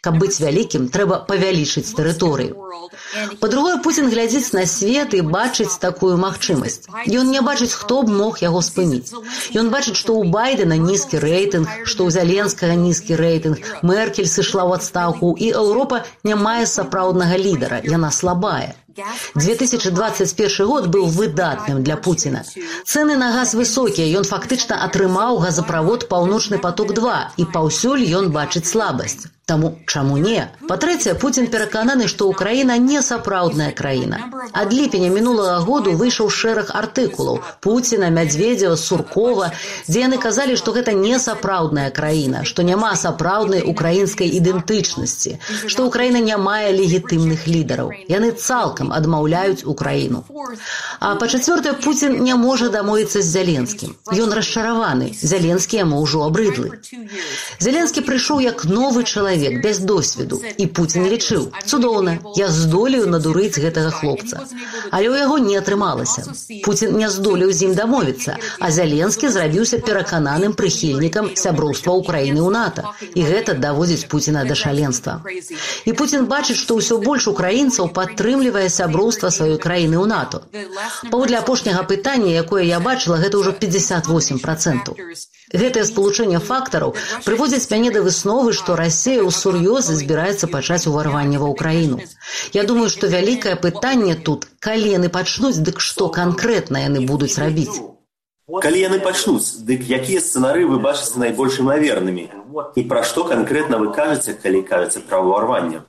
Каб быць вялікім, трэба павялічыць тэрыторыю. Па-другое, Пуцін глядзіць на свет і бачыць такую магчымасць. Ён не бачыць, хто б мог яго спыніць. Ён бачыць, што ў Байдена нізкі рэйтынг, што ў Зеленскага нізкі рэйтынг, Меркель сышла ў адстаўку, і Еўропа не мае сапраўднага лідара, яна слабая. две тысячи двадцать первый год быў выдатным для Пуціна. Цэны на газ высокія, ён фактычна атрымаў газаправод «Паўночны поток-два», і паўсюль ён бачыць слабасць. Таму чаму не? Па-трэцяе, Пуцін перакананы, што Украіна не сапраўдная краіна. Ад ліпеня мінулага году выйшаў шэраг артыкулаў Пуціна, Мядзведзева, Суркова, дзе яны казалі, што гэта не сапраўдная краіна, што няма сапраўднай украінскай ідэнтычнасці, што Украіна не мае легітымных лідараў. Яны цалкам адмаўляюць Украіну. А па-чацвёртае, Пуцін не можа дамовіцца з Зеленскім. Ён расчараваны, Зеленскі яму ўжо абрыдлы. Зеленскі прыйшоў як новы чалавек, без досведу. І Пуцін лічыў: цудоўна, я здолею надурыць гэтага хлопца. Але ў яго не атрымалася. Пуцін не здолеў з ім дамовіцца, а Зеленскі зрабіўся перакананым прыхільнікам сяброўства Украіны ў НАТО. І гэта даводзіць Пуціна да шаленства. І Пуцін бачыць, што ўсё больш украінцаў падтрымлівае сяброўства сваёй краіны ў НАТО. Паводле апошняга пытання, якое я бачыла, гэта ўжо пятьдесят восемь процентов. Гэтае спалучэнне фактараў прыводзіць мяне да высновы, што Расія ўсур'ёз збіраецца пачаць уварванне ва ўкраіну. Я думаю, што вялікае пытанне тут, калі яны пачнуць, дык што канкрэтна яны будуць рабіць. Калі яны пачнуць, дык якія сцэнары вы бачыце найбольш імавернымі? І пра што канкрэтна вы кажаце, калі кажаце пра ўварванне?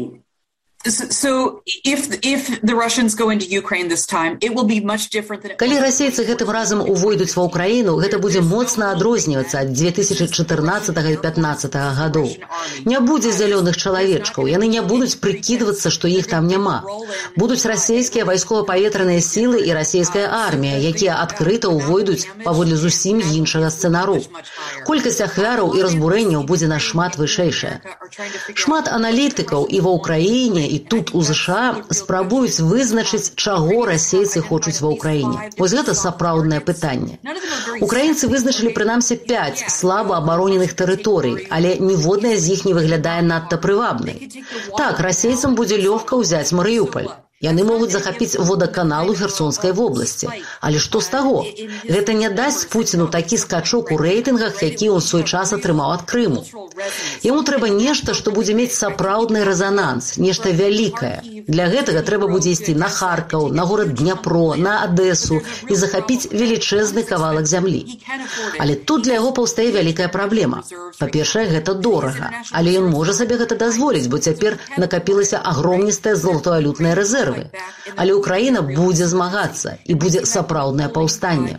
So if if the Russians go into Ukraine this time, it will be much different than. Калі расейцы гэтым разам увойдуць ва ўкраіну, гэта будзе моцна адрознівацца ад две тысячи чатырнаццатага і пятнаццатага гадоў. Не будзе зялёных чалавечкаў, яны не будуць прыкідвацца, што іх там няма. Будуць расейскія вайскова-паветраныя сілы і расейская армія, якія адкрыта ўвойдуць паводле зусім іншага сцэнару. Колькасць ахвяраў і разбурэнняў будзе нашмат вышэйшая. Шмат аналітыкаў і ва ўкраіне, і тут у ЗША спрабуюць вызначыць, чаго расейцы хочуць ва ўкраіне. Вось гэта сапраўднае пытанне. Украінцы вызначылі прынамсі пяць слаба абароненых тэрыторый, але ніводная з іх не выглядае надта прывабнай. Так, расейцам будзе лёгка ўзяць Марыюполь. Яны могуць захапіць водаканал у Херсонскай вобласці. Але што з таго? Гэта не дасць Пуціну такі скачок у рэйтынгах, які ён свой час атрымаў ад Крыму. Яму трэба нешта, што будзе мець сапраўдны рэзананс, нешта вялікае. Для гэтага трэба будзе ісці на Харкаў, на горад Дняпро, на Адэсу і захапіць велічэзны кавалак зямлі. Але тут для яго паўстае вялікая праблема. Па-першае, гэта дорага. Але ён можа сабе гэта дазволіць, бо цяпер накапілася агромністая золатавалютная рэзерва. Але Украіна будзе змагацца, і будзе сапраўднае паўстанне.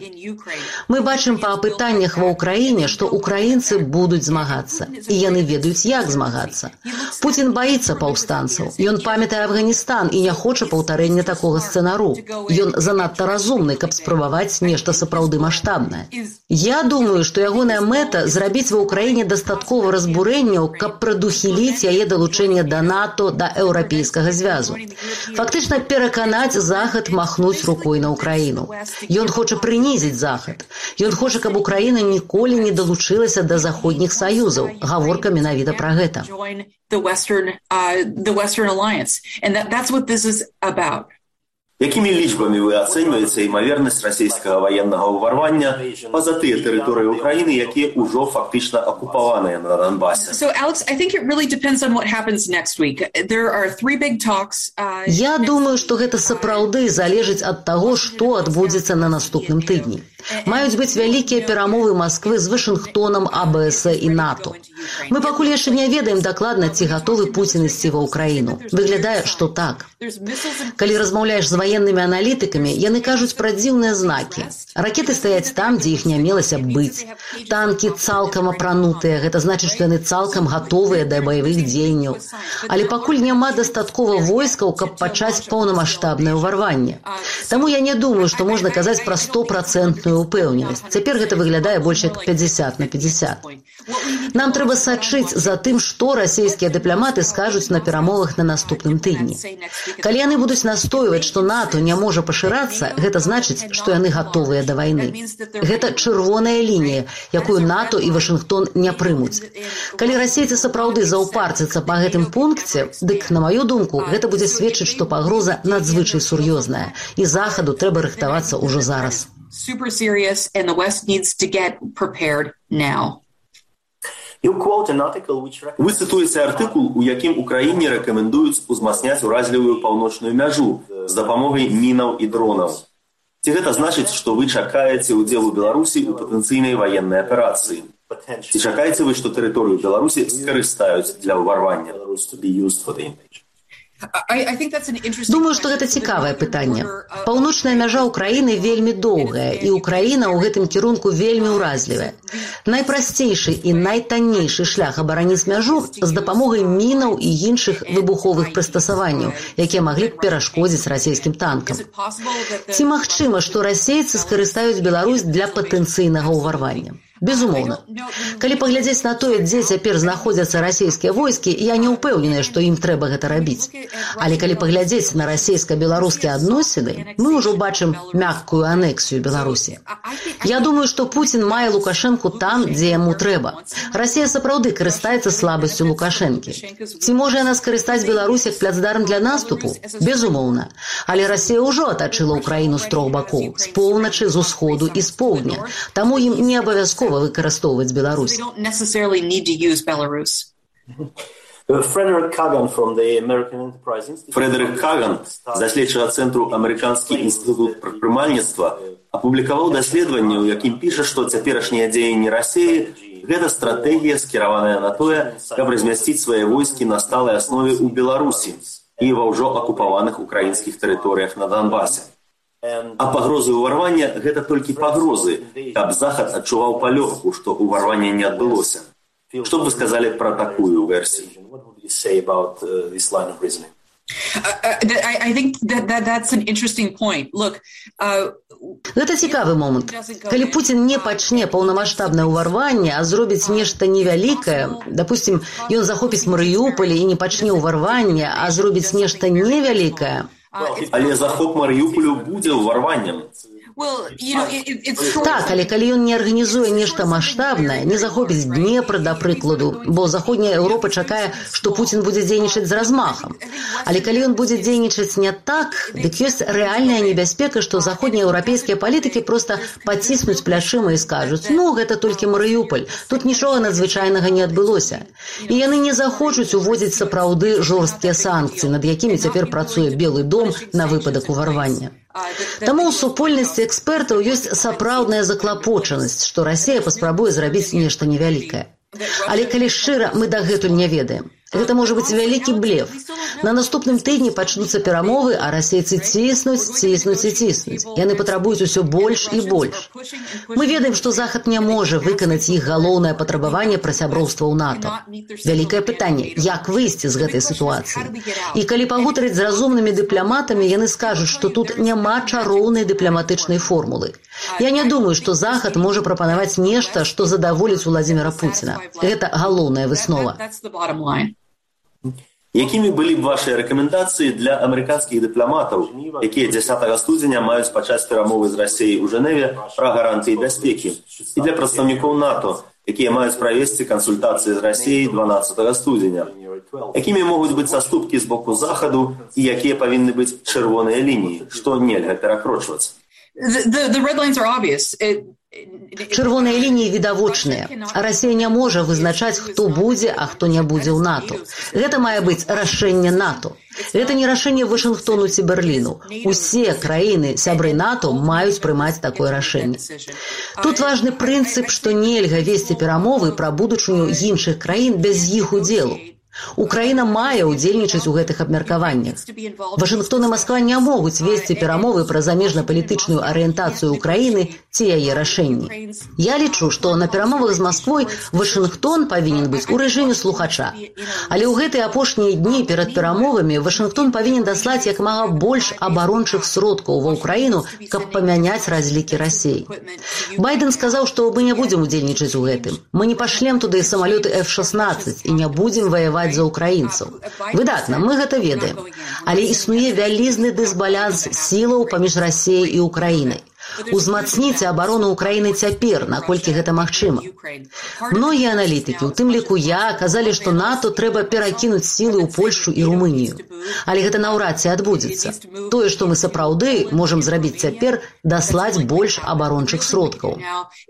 Мы бачым па апытаннях ва ўкраіне, што украінцы будуць змагацца, і яны ведаюць, як змагацца. Пуцін баіцца паўстанцаў, ён памятае Афганістан і не хоча паўтарэння такога сцэнару. Ён занадта разумны, каб спрабаваць нешта сапраўды маштабнае. Я думаю, што ягоная мэта зрабіць ва ўкраіне дастаткова разбурэнняў, каб прадухіліць яе далучэнне да НАТО, да Еўрапейскага звязу. Фактычна пераканаць Захад махнуць рукой на Украіну. Ён хоча прынізіць Захад. Ён хоча, каб Украіна ніколі не далучылася да заходніх саюзаў. Гаворка менавіта пра гэта. The Western, uh, the Western Alliance. And that, that's what this is about. Якімі лічбамі вы ацэньваеце імавернасць расійскага ваеннага ўварвання па-за тыя тэрыторыі ўкраіны, якія ўжо фактычна акупаваныя на Донбасе? So, Alex, I think it really depends on what happens next week. There are three big talks. Uh, Я думаю, што гэта сапраўды залежыць ад таго, што адбудзецца на наступным тыдні. Маюць быць вялікія перамовы Масквы з Вашынгтонам, АБС і НАТО. Мы пакуль яшчэ не ведаем дакладна, ці гатовы Пуцін ісці ва ўкраіну. Выглядае, што так. Калі размаўляеш з ваеннымі аналітыкамі, яны кажуць пра дзіўныя знакі. Ракеты стаяць там, дзе іх не мелася б быць. Танкі цалкам апранутыя, гэта значыць, што яны цалкам гатовыя да баявых дзеянняў. Але пакуль няма дастаткова войскаў, каб пачаць паўнамаштабнае ўварванне. Таму я не думаю, што можна казаць пра стопроцентную упэўненасць. Цяпер гэта выглядае больш як пятьдесят на пятьдесят. Нам трэба сачыць за тым, што расійскія дыпламаты скажуць на перамовах на наступным тыдні. Калі яны будуць настойваць, што НАТО не можа пашырацца, гэта значыць, што яны гатовыя да вайны. Гэта чырвоная лінія, якую НАТО і Вашынгтон не прымуць. Калі расейцы сапраўды заўпарцяцца па гэтым пункце, дык, на маю думку, гэта будзе сведчыць, што пагроза надзвычай сур'ёзная, і Захаду трэба рыхтавацца ўжо зараз. Super serious, and the West needs to get prepared now. Вы цытуеце артыкул, у якім Украіне рэкамендуюць узмацняць уразлівую паўночную мяжу з дапамогай мінаў і дронаў. Ці гэта значыць, што вы чакаеце ўдзелу Беларусі ў патэнцыйнай ваеннай аперацыі? Ці чакаеце вы, што тэрыторыю Беларусі скарыстаюць для ўварвання? Думаю, што гэта цікавае пытанне. Паўночная мяжа Ўкраіны вельмі доўгая, і Ўкраіна ў гэтым кірунку вельмі ўразлівая. Найпрасцейшы і найтаннейшы шлях абараніць мяжу з дапамогай мінаў і іншых выбуховых прыстасаванняў, якія маглі б перашкодзіць расійскім танкам. Ці магчыма, што расейцы скарыстаюць Беларусь для патэнцыйнага ўварвання? Безумоўна. Калі паглядзець на тое, дзе цяпер знаходзяцца расійскія войскі, я не ўпэўненая, што ім трэба гэта рабіць. Але калі паглядзець на расійска-беларускія адносіны, мы ўжо бачым мяккую анексію Беларусі. Я думаю, што Пуцін мае Лукашэнку там, дзе яму трэба. Расія сапраўды карыстаецца слабасцю Лукашэнкі. Ці можа яна скарыстаць Беларусь як плацдарм для наступу? Безумоўна. Але Расія ўжо атачыла Ўкраіну з трох бакоў, з поўначы, з усходу і з поўдня. Таму ім не абавязкова выкарыстоўваць Беларусь. Фредерик Каган з даследчага цэнтру Амерыканскі інстытут прадпрымальніцтва апублікаваў даследаванне, у якім піша, што цяперашнія дзеянні Расіі – гэта стратэгія, скіраваная на тое, каб размясціць свае войскі на сталай аснове ў Беларусі і ва ўжо акупаваных украінскіх тэрыторыях на Донбасе. А пагрозы ўварвання – гэта толькі пагрозы, каб Захад адчуваў палёгку, што ўварвання не адбылося. Што б вы сказалі пра такую версію? Гэта цікавы момант. Калі Пуцін не пачне паўнамаштабнае ўварванне, а зробіць нешта невялікае, дапусцім, ён захопіць Марыюполь і не пачне ўварванне, а зробіць нешта невялікае, але захоп Марыюполю будзе ўварваннем. Так, але калі ён не арганізуе нешта маштабнае, не захопіць Днепр, да прыкладу, бо заходняя Еўропа чакае, што Пуцін будзе дзейнічаць з размахам. Але калі ён будзе дзейнічаць не так, дык ёсць рэальная небяспека, што заходнееўрапейскія палітыкі проста паціснуць плячыма і скажуць: ну, гэта толькі Марыюполь, тут нічога надзвычайнага не адбылося. І яны не захочуць уводзіць сапраўды жорсткія санкцыі, над якімі цяпер працуе Белы дом на выпадак уварвання. Таму ў супольнасці экспертаў ёсць сапраўдная заклапочанасць, што Расія паспрабуе зрабіць нешта невялікае. Але калі шчыра, мы дагэтуль не ведаем. Гэта можа быць вялікі блеф. На наступным тыдні пачнуцца перамовы, а расейцы ціснуць, ціснуць і ціснуць. Яны патрабуюць усё больш і больш. Мы ведаем, што Захад не можа выканаць іх галоўнае патрабаванне пра сяброўства ў НАТО. Вялікае пытанне, як выйсці з гэтай сітуацыі. І калі пагутарыць з разумнымі дыпламатамі, яны скажуць, што тут няма чароўнай дыпламатычнай формулы. Я не думаю, што Захад можа прапанаваць нешта, што задаволіць Уладзіміра Пуціна. Гэта галоўная выснова. Якімі былі б вашыя рэкамендацыі для амерыканскіх дыпламатаў, якія дзясятага студзеня маюць пачаць перамовы з Расіяй у Жэневе пра гарантыі бяспекі, і для прадстаўнікоў НАТО, якія маюць правесці кансультацыі з Расіяй дванаццатага студзеня? Якімі могуць быць саступкі з боку Захаду і якія павінны быць чырвоныя лініі, што нельга перакрочваць? The, the red lines are obvious. It, Чырвоныя лініі відавочныя. Расія не можа вызначаць, хто будзе, а хто не будзе ў НАТО. Гэта мае быць рашэнне НАТО. Гэта не рашэнне Вашынгтону ці Берліну. Усе краіны, сябры НАТО, маюць прымаць такое рашэнне. Тут важны прынцып, што нельга весці перамовы пра будучыню іншых краін без іх удзелу. Украіна мае ўдзельнічаць у гэтых абмеркаваннях. Вашынгтон і Масква не могуць весці перамовы пра замежна-палітычную арыентацыю Украіны ці яе рашэнні. Я лічу, што на перамовах з Масквой Вашынгтон павінен быць у рэжыме слухача. Але ў гэтыя апошнія дні перад перамовамі Вашынгтон павінен даслаць як мага больш абарончых сродкаў ва ўкраіну, каб памяняць разлікі Расіі. Байден сказаў, што мы не будзем удзельнічаць у гэтым. Мы не пашлем туды самалёты эф шаснаццаць і не будзем ваяваць ваяваць за ўкраінцаў. Выдатна, мы гэта ведаем. Але існуе вялізны дысбаланс сілаў паміж Расіяй і Украінай. Узмацніце абарону Украіны цяпер, наколькі гэта магчыма. Многія аналітыкі, у тым ліку я, казалі, што НАТО трэба перакінуць сілы ў Польшчу і Румынію. Але гэта наўрад ці адбудзецца. Тое, што мы сапраўды можам зрабіць цяпер, даслаць больш абарончых сродкаў.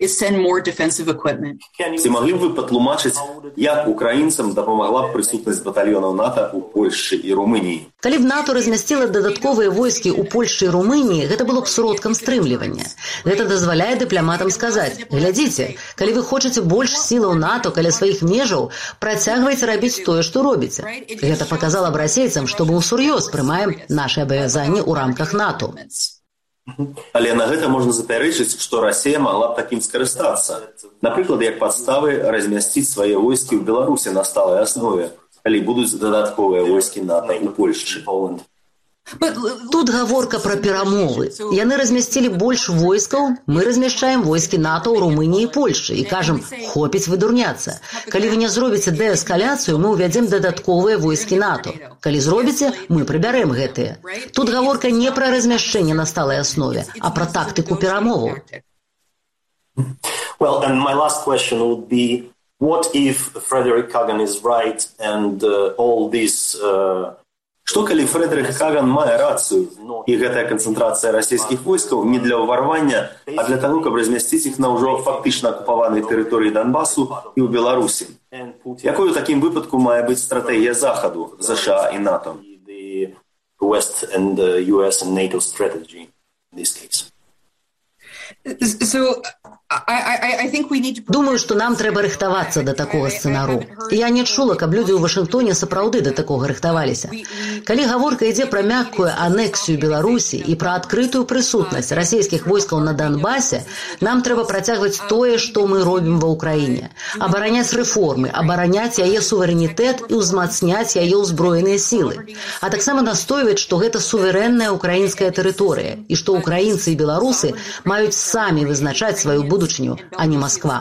Ці маглі б вы патлумачыць, як украінцам дапамагла б прысутнасць батальёнаў НАТО ў Польшчы і Румыніі? Калі б НАТО размясціла дадатковыя войскі ў Польшчы і Румыніі, гэта было б сродкам стрымлівання. Гэта дазваляе дыпламатам сказаць: глядзіце, калі вы хочаце больш сілаў НАТО каля сваіх межаў, працягвайце рабіць тое, што робіце. Гэта паказала б расейцам, што мы ўсур'ёз прымаем нашы абавязанні ў рамках НАТО. Але на гэта можна запярэчыць, што Расія магла б такім скарыстацца. Напрыклад, як падставы размясціць свае войскі ў Беларусі на сталай аснове, калі будуць дадатковыя войскі НАТО ў Польшчы. Тут гаворка пра перамовы. Яны размясцілі больш войскаў, мы размяшчаем войскі НАТО ў Румыніі і Польшчы і кажам: хопіць выдурняцца. Калі вы не зробіце дээскаляцыю, мы ўвядзем дадатковыя войскі НАТО. Калі зробіце, мы прыбярэм гэтыя. Тут гаворка не пра размяшчэнне на сталай аснове, а пра тактыку перамоваў. Well, and my last question would be, what if Frederick Kagan is right and uh, all this uh, Што калі Фрэдэрык Каган мае рацыю, і гэтая канцэнтрацыя расійскіх войскаў не для ўварвання, а для таго, каб размясціць іх на ўжо фактычна акупаванай тэрыторыі Донбасу і ў Беларусі? Якой у такім выпадку мае быць стратэгія Захаду, ЗША і НАТО? West and ю эс and NATO strategy in this case. So I, I, I think we need to... Думаю, што нам трэба рыхтавацца да такога сцэнару. Я не чула, каб людзі ў Вашынгтоне сапраўды да такога рыхтаваліся. Калі гаворка ідзе пра мяккую анексію Беларусі і пра адкрытую прысутнасць расійскіх войскаў на Донбасе, нам трэба працягваць тое, што мы робім ва ўкраіне. Абараняць рэформы, абараняць яе суверэнітэт і ўзмацняць яе ўзброеныя сілы. А таксама настойваць, што гэта суверэнная ўкраінская тэрыторыя і што ўкраінцы і беларусы маюць самі вызначаць сваю будучыню, а не Москва.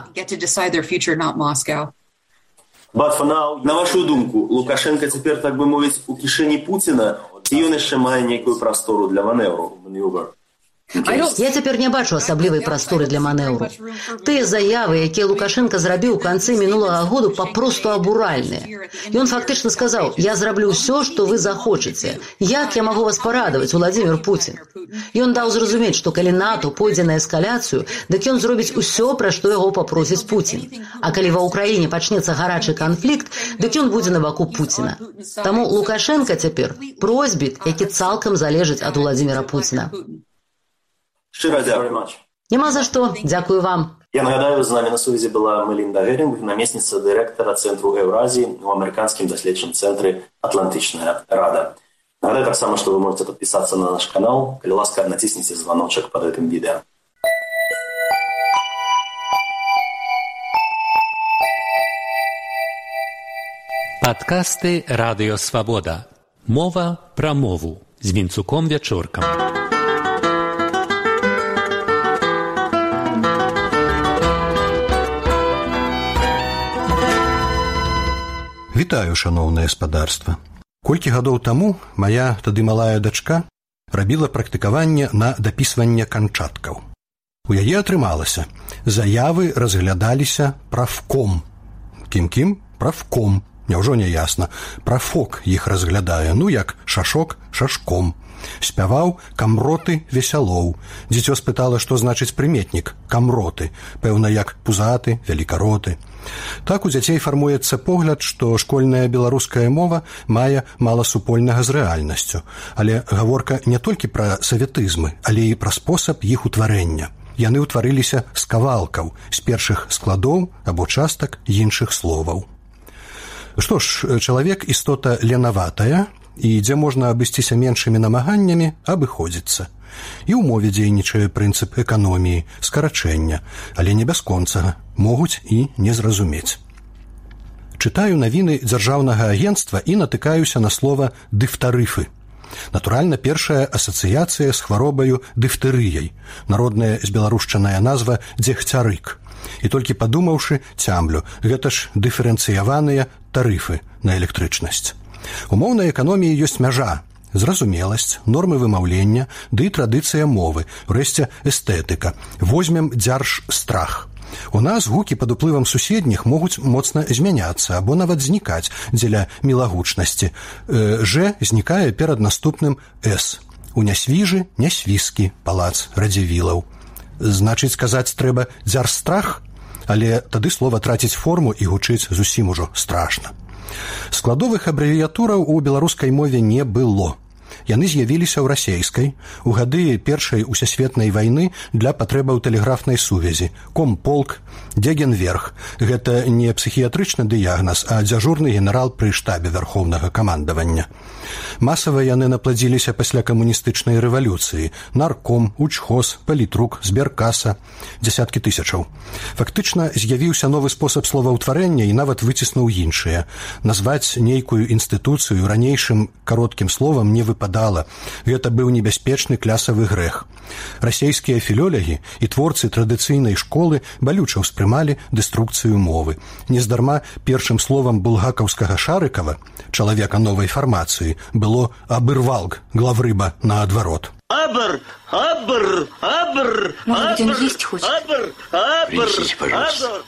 На вашу думку, Лукашенко цяпер, так бы мовіць, у кішэні Пуціна, ці ён яшчэ мае нейкую прастору для манеўру? Я цяпер не бачу асаблівай прасторы для манеўру. Тыя заявы, якія Лукашенко зрабіў у канцы мінулага году, папросту абуральныя. Ён фактычна сказаў: я зраблю ўсё, што вы захочаце. Як я магу вас парадаваць, Владзімір Пуцін? Ён даў зразумець, што калі НАТО пойдзе на эскаляцыю, дык ён зробіць усё, пра што яго папросіць Пуцін. А калі ва ўкраіне пачнецца гарачы канфлікт, дык ён будзе на баку Пуціна. Таму Лукашенко цяпер просьбіт, які цалкам залежыць ад Владзіміра Пуціна. Шчыра дзякую. Няма за што. Дзякую вам. Я нагадаю, з намі на сувязі была Мелінда Герінг, намесніца дырэктара Цэнтру Еўразіі у амерыканскім даследчым цэнтры Атлантычная Рада. Нагадаю таксама, што вы можете падпісацца на наш канал. Калі ласка, націсніце званочак пад гэтым відэа. Падкасты Радыё Свабода. Мова пра мову з Вінцуком Вячоркам. Вітаю, шаноўнае спадарства. Колькі гадоў таму мая тады малая дачка рабіла практыкаванне на дапісванне канчаткаў. У яе атрымалася. Заявы разглядаліся правком. Кім-кім? Правком. Няўжо не ясна. Правкок іх разглядае, ну як шашок шашком. Спяваў камроты весялоў. Дзіцё спытала, што значыць прыметнік камроты, пэўна як пузаты, велікароты. Так у дзяцей фармуецца погляд, што школьная беларуская мова мае мала супольнага з рэальнасцю. Але гаворка не толькі пра саветызмы, але і пра спосаб іх утварэння. Яны ўтварыліся з кавалкаў, з першых складоў або частак іншых словаў. Што ж, чалавек істота ленаватая, і дзе можна абысціся меншымі намаганнямі, абыходзіцца. І ў мове дзейнічае прынцып эканоміі, скарачэння, але не бясконцага, могуць і не зразумець. Чытаю навіны дзяржаўнага агенцтва і натыкаюся на слова «дыфтарыфы». Натуральна, першая асацыяцыя з хваробаю дыфтэрыяй, народная збеларушчаная назва дзегцярык. І толькі падумаўшы, цямлю, гэта ж дыферэнцыяваныя тарыфы на электрычнасць. У моўнай эканоміі ёсць мяжа, зразумеласць, нормы вымаўлення, ды і традыцыя мовы, урэшце эстэтыка. Возьмем дзяржстрах. У нас гукі пад уплывам суседніх могуць моцна змяняцца або нават знікаць дзеля мілагучнасці. Ж знікае перад наступным С. У нясвіжы нясвіскі палац радзівілаў. Значыць, казаць трэба дзяржстрах, але тады слова траціць форму і гучыць зусім ужо страшна. Складовых абрэвіятураў у беларускай мове не было. Яны з'явіліся ў расейскай у гады першай усесветнай вайны для патрэбаў тэлеграфнай сувязі. Комполк, Дегенверх. Гэта не псіхіятрычны дыягназ, а дзяжурны генерал пры штабе вярхоўнага камандавання. Масава яны напладзіліся пасля камуністычнай рэвалюцыі. Нарком, учхоз, палітрук, зберкаса, дзясяткі тысячаў. Фактычна з'явіўся новы спосаб словаўтварэння і нават выціснуў іншыя. Назваць нейкую інстытуцыю ранейшым кароткім словам не выпадала. Гэта быў небяспечны клясавы грэх. Расейскія філолягі і творцы традыцыйнай школы балюча ўспрымалі дэструкцыю мовы. Нездарма першым словам булгакаўскага Шарыкава, чалавека новай фармацыі, было «абырвалг», главрыба наадварот. Абр, абр, абр, может, он есть хочет? Абр, абр, Принесите, пожалуйста.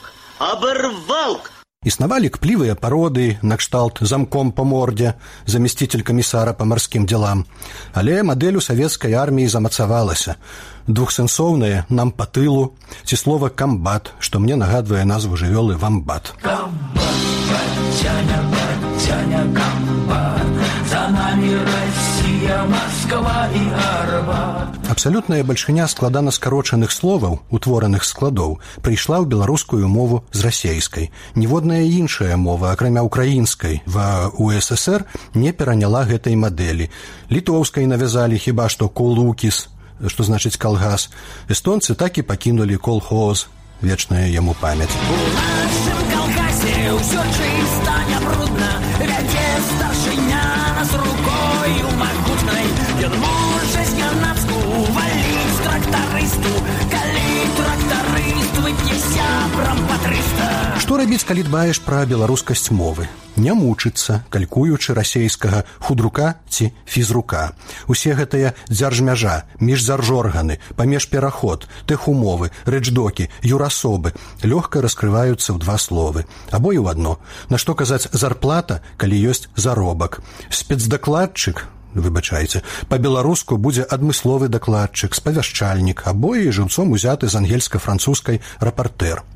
Абырвалг. Існавалі кплівыя пародыі накшталт замком па мордзе, заместитель камісара па марскім дзелам. Але мадэль у савецкай арміі замацавалася. Двухсэнсоўнае «нам па тылу» ці слова «камбат», што мне нагадвае назву жывёлы «вамбат». Камбат, батяня, батяня, камбат, за нами Россия, Москва и Арбат. Абсалютная бальшыня складана скарочаных словаў, утвораных складоў, прыйшла ў беларускую мову з расейскай. Ніводная іншая мова, акрамя украінскай, ва у эс эс ер не пераняла гэтай мадэлі. Літоўскай навязалі хіба што колукіс, што значыць калгас. Эстонцы так і пакінулі колхоз, вечная яму памяць. У нашым калгасе ўсё чыста, не брудна, вядзе старшыня нас рукою магутнай. Ён можа знянацку валіць трактарысту, калі трактарыст вып'е сябрам па трыста. Што рабіць, калі дбаеш пра беларускасць мовы? Не мучыцца, калькуючы расейскага худрука ці фізрука. Усе гэтыя дзяржмяжа, міждзяржорганы, памежпераход, тэхумовы, рэчдокі, юрасобы лёгка раскрываюцца ў два словы. Або і ў адно. На што казаць зарплата, калі ёсць заробак? Спецдакладчык, выбачайце, па-беларуску будзе адмысловы дакладчык, спавяшчальнік, або і жыўцом узяты з ангельска-французскай рапартэр.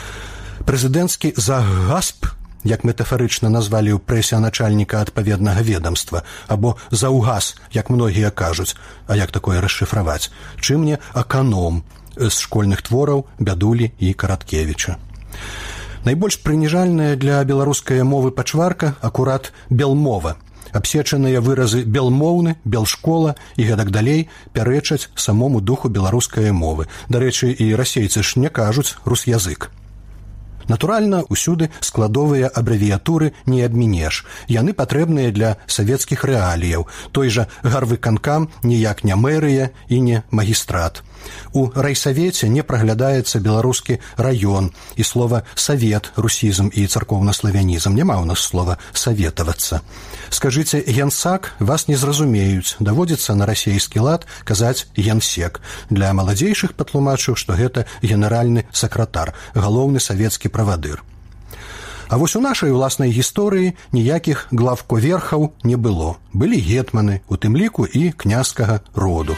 Прэзідэнцкі загасп, як метафарычна назвалі ў прэсе начальніка адпаведнага ведамства, або заўгас, як многія кажуць, а як такое расшыфраваць, чым не аканом з школьных твораў Бядулі і Караткевіча. Найбольш прыніжальная для беларускай мовы пачварка акурат белмова. Абсечаныя выразы белмоўны, белшкола і гэтак далей пярэчаць самому духу беларускай мовы. Дарэчы, і расейцы ж не кажуць русязык. Натуральна, усюды складовыя абрэвіятуры не абмінеш. Яны патрэбныя для савецкіх рэаліяў. Той жа гарвыканкам ніяк не мэрыя і не магістрат. У райсавеце не праглядаецца беларускі раён, і слова «савет», русізм і царкоўна-славянізм. Няма ў нас слова «саветавацца». Скажыце «генсак», вас не зразумеюць. Даводзіцца на расейскі лад казаць «генсек». Для маладзейшых патлумачу, што гэта генеральны сакратар, галоўны савецкі правадыр. А вось у нашай уласнай гісторыі ніякіх главковерхаў не было. Былі гетманы, у тым ліку і княскага роду.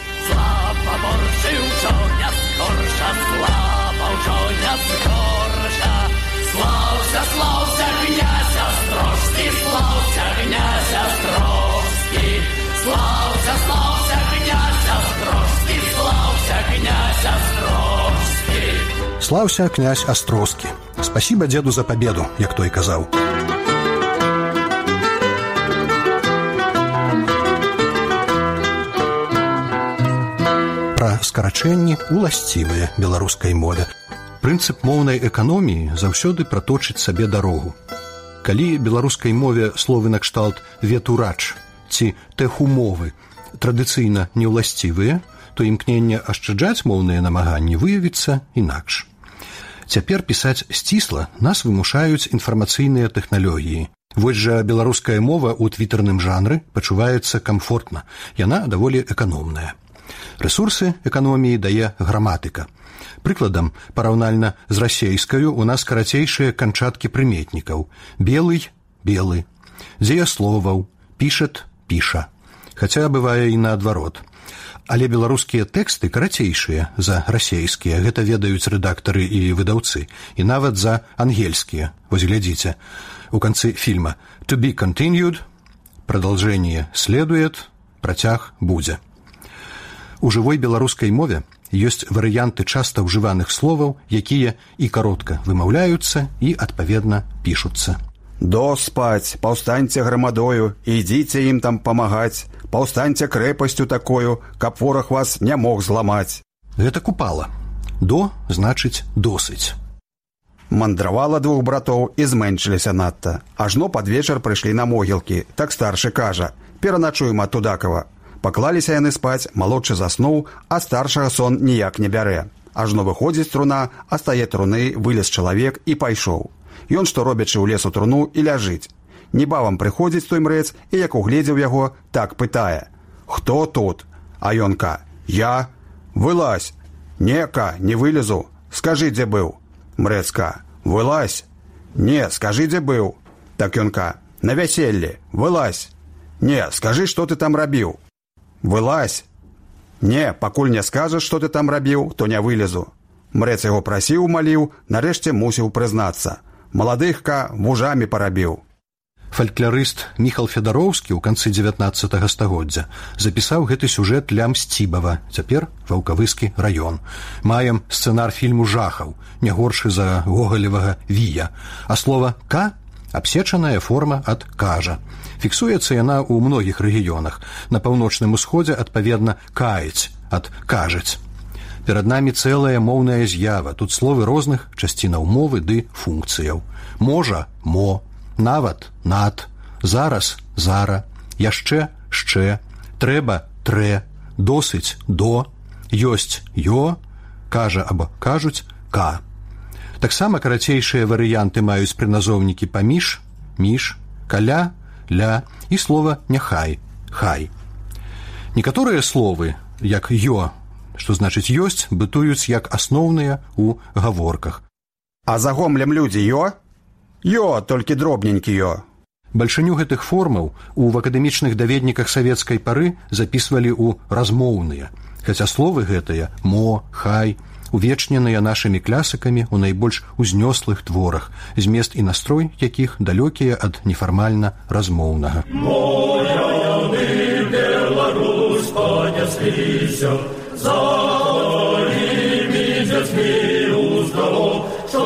Слаўся князь Астроскі. Спасибо деду за победу, як той казаў. Пра скарачэнні уласцівыя беларускай мове. Прынцып моўнай эканоміі заўсёды праточыць сабе дарогу. Калі беларускай мове словы накшталт «ветурач» ці тэхумовы традыцыйна неўласцівыя, то імкненне ашчаджаць моўныя намаганні выявіцца інакш. Цяпер пісаць сцісла нас вымушаюць інфармацыйныя тэхналогіі. Вось жа беларуская мова ў твітэрным жанры пачуваецца камфортна, яна даволі эканомная. Рэсурсы эканоміі дае граматыка. Прыкладам, параўнальна з расейскаю у нас карацейшыя канчаткі прыметнікаў. Белый – белы. Дзеясловаў – пішет – піша. Хаця бывае і наадварот. Але беларускія тэксты карацейшыя за расейскія. Гэта ведаюць рэдактары і выдаўцы. І нават за ангельскія. Вось глядзіце. У канцы фильма «To be continued» продолжение следует, працяг будзе. У жывой беларускай мове ёсць варыянты часта ўжываных словаў, якія і каротка вымаўляюцца і, адпаведна, пішуцца. «До спаць, паўстаньце грамадою, ідзіце ім там памагаць, паўстаньце крэпасцю такою, каб вораг вас не мог зламаць». Гэта купала. «До» значыць «досыць». Мандравала двух братоў і зменшыліся надта. Ажно пад вечар прыйшлі на могілкі. Так старшы кажа: «Пераначуем ад Тудакава». Паклаліся яны спаць, малодшы заснуў, а старшага сон ніяк не бярэ. Ажно выходзіць труна, а стае труны, вылез чалавек і пайшоў. Ён, што робячы ў лес у труну, і ляжыць. Небавам прыходзіць той мрэц, і як угледзеў яго, так пытае: «Хто тут?» А ёнка: «Я». «Вылазь». «Не-ка, не вылезу. Скажы, дзе быў». Мрэцка: «Вылазь». «Не, скажы, дзе быў». Так ёнка: «На вяселлі. Вылазь». «Не, скажы, што ты там рабіў». «Вылазь». «Не, пакуль не скажаш, што ты там рабіў, то не вылезу». Мрэц яго прасіў, маліў, нарэшце мусіў прызнацца: «Маладыхка вужамі парабіў». Фальклорыст Міхал Федароўскі ў канцы дзевятнаццатага стагоддзя запісаў гэты сюжэт для Мсцібава, цяпер Ваўкавыскі раён. Маем сцэнар фільму жахаў, не горшы за гогалевага Вія, а слова «ка» – абсечаная форма ад «кажа». Фіксуецца яна ў многіх рэгіёнах. На паўночным усходзе, адпаведна, «каіць» ад «кажаць». Перад намі цэлая моўная з'ява, тут словы розных часцінаў мовы ды функцыяў. Можа – мо, нават – над, зараз – зара, яшчэ – шчэ, трэба – трэ, досыць – до, ёсць – ё, кажа або кажуць – ка. Таксама карацейшыя варыянты маюць прыназоўнікі паміж, між, каля, ля і слова няхай, хай. Некаторыя словы, як ё, што значыць ёсць, бытуюць як асноўныя ў гаворках. А за гомлем людзі ё? Ё, толькі дробненькі ё. Бальшыню гэтых формаў у акадэмічных даведніках савецкай пары запісвалі ў размоўныя, хаця словы гэтыя мо, хай увечненыя нашымі класыкамі ў найбольш узнёслых творах, змест і настрой якіх далёкія ад нефармальна размоўнага. Моя Беларусь, панесліся за імі дзяцьмі уздалом, што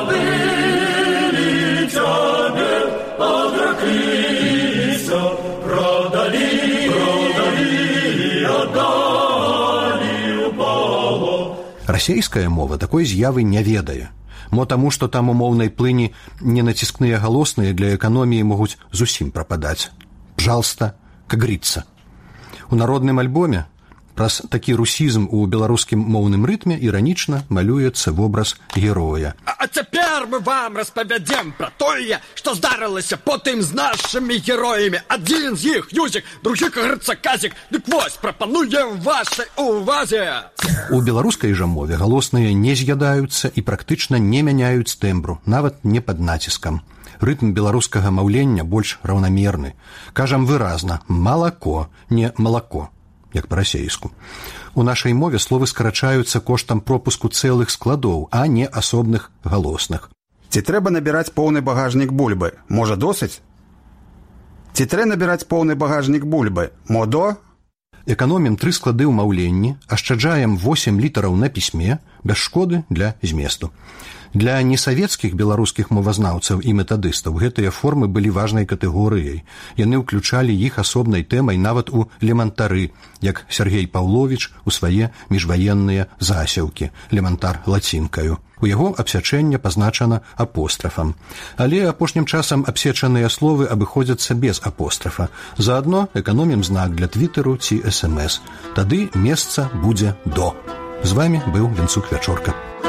забылі цябе, адракліся, продалі, продалі, аддалі ў палон. Расейская мова такой з'явы не ведае. Мо таму, што там у моўнай плыні ненаціскныя галосныя для эканоміі могуць зусім прападаць. Пжалста, как гріцца. У народным альбоме праз такі русізм у беларускім моўным рытме іранічна малюецца вобраз героя. А цяпер мы вам распавядзем пра тое, што здарылася потым з нашымі героямі. Адзін з іх Юзік, другі, кажется, Казік. Дык вось, прапануем вашай увазе. У беларускай жа мове галосныя не з'ядаюцца і практычна не мяняюць тэмбру, нават не пад націскам. Рытм беларускага маўлення больш раўнамерны. Кажам выразна «малако», не «малако», як па-расейску. У нашай мове словы скарачаюцца коштам пропуску цэлых складоў, а не асобных галосных. Ці трэба набіраць поўны багажнік бульбы? Можа, досыць? Ці трэ набіраць поўны багажнік бульбы? Мо до? Эканомім тры склады ў маўленні, ашчаджаем восем літараў на пісьме, без шкоды для зместу. Для несавецкіх беларускіх мовазнаўцаў і метадыстаў гэтыя формы былі важнай катэгорыяй. Яны ўключалі іх асобнай тэмай нават у лемантары, як Сергей Паўловіч у свае міжваенныя засеўкі, лемантар лацінкаю. У яго абсячэнне пазначана апострафам. Але апошнім часам абсечаныя словы абыходзяцца без апострафа. Заадно эканомім знак для твіттеру ці эс эм эс. Тады месца будзе «до». З вами быў Вінцук Вячорка.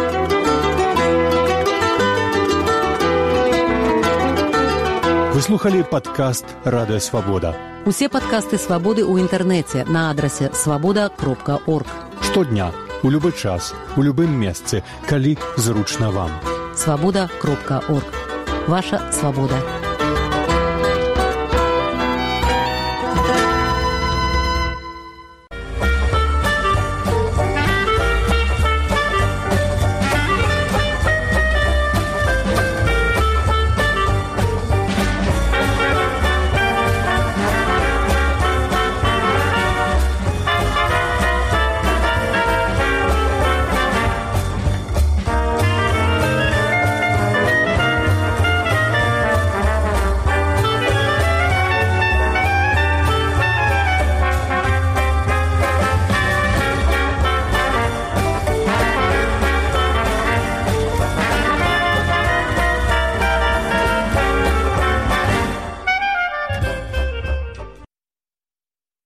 Вы слухали падкаст «Радыё Свабода». Усе падкасты «Свабоды» ў інтэрнэце на адрасе свабода кропка орг. Штодня, у любы час, у любым месцы, калі зручна вам. свабода кропка орг. Ваша свабода.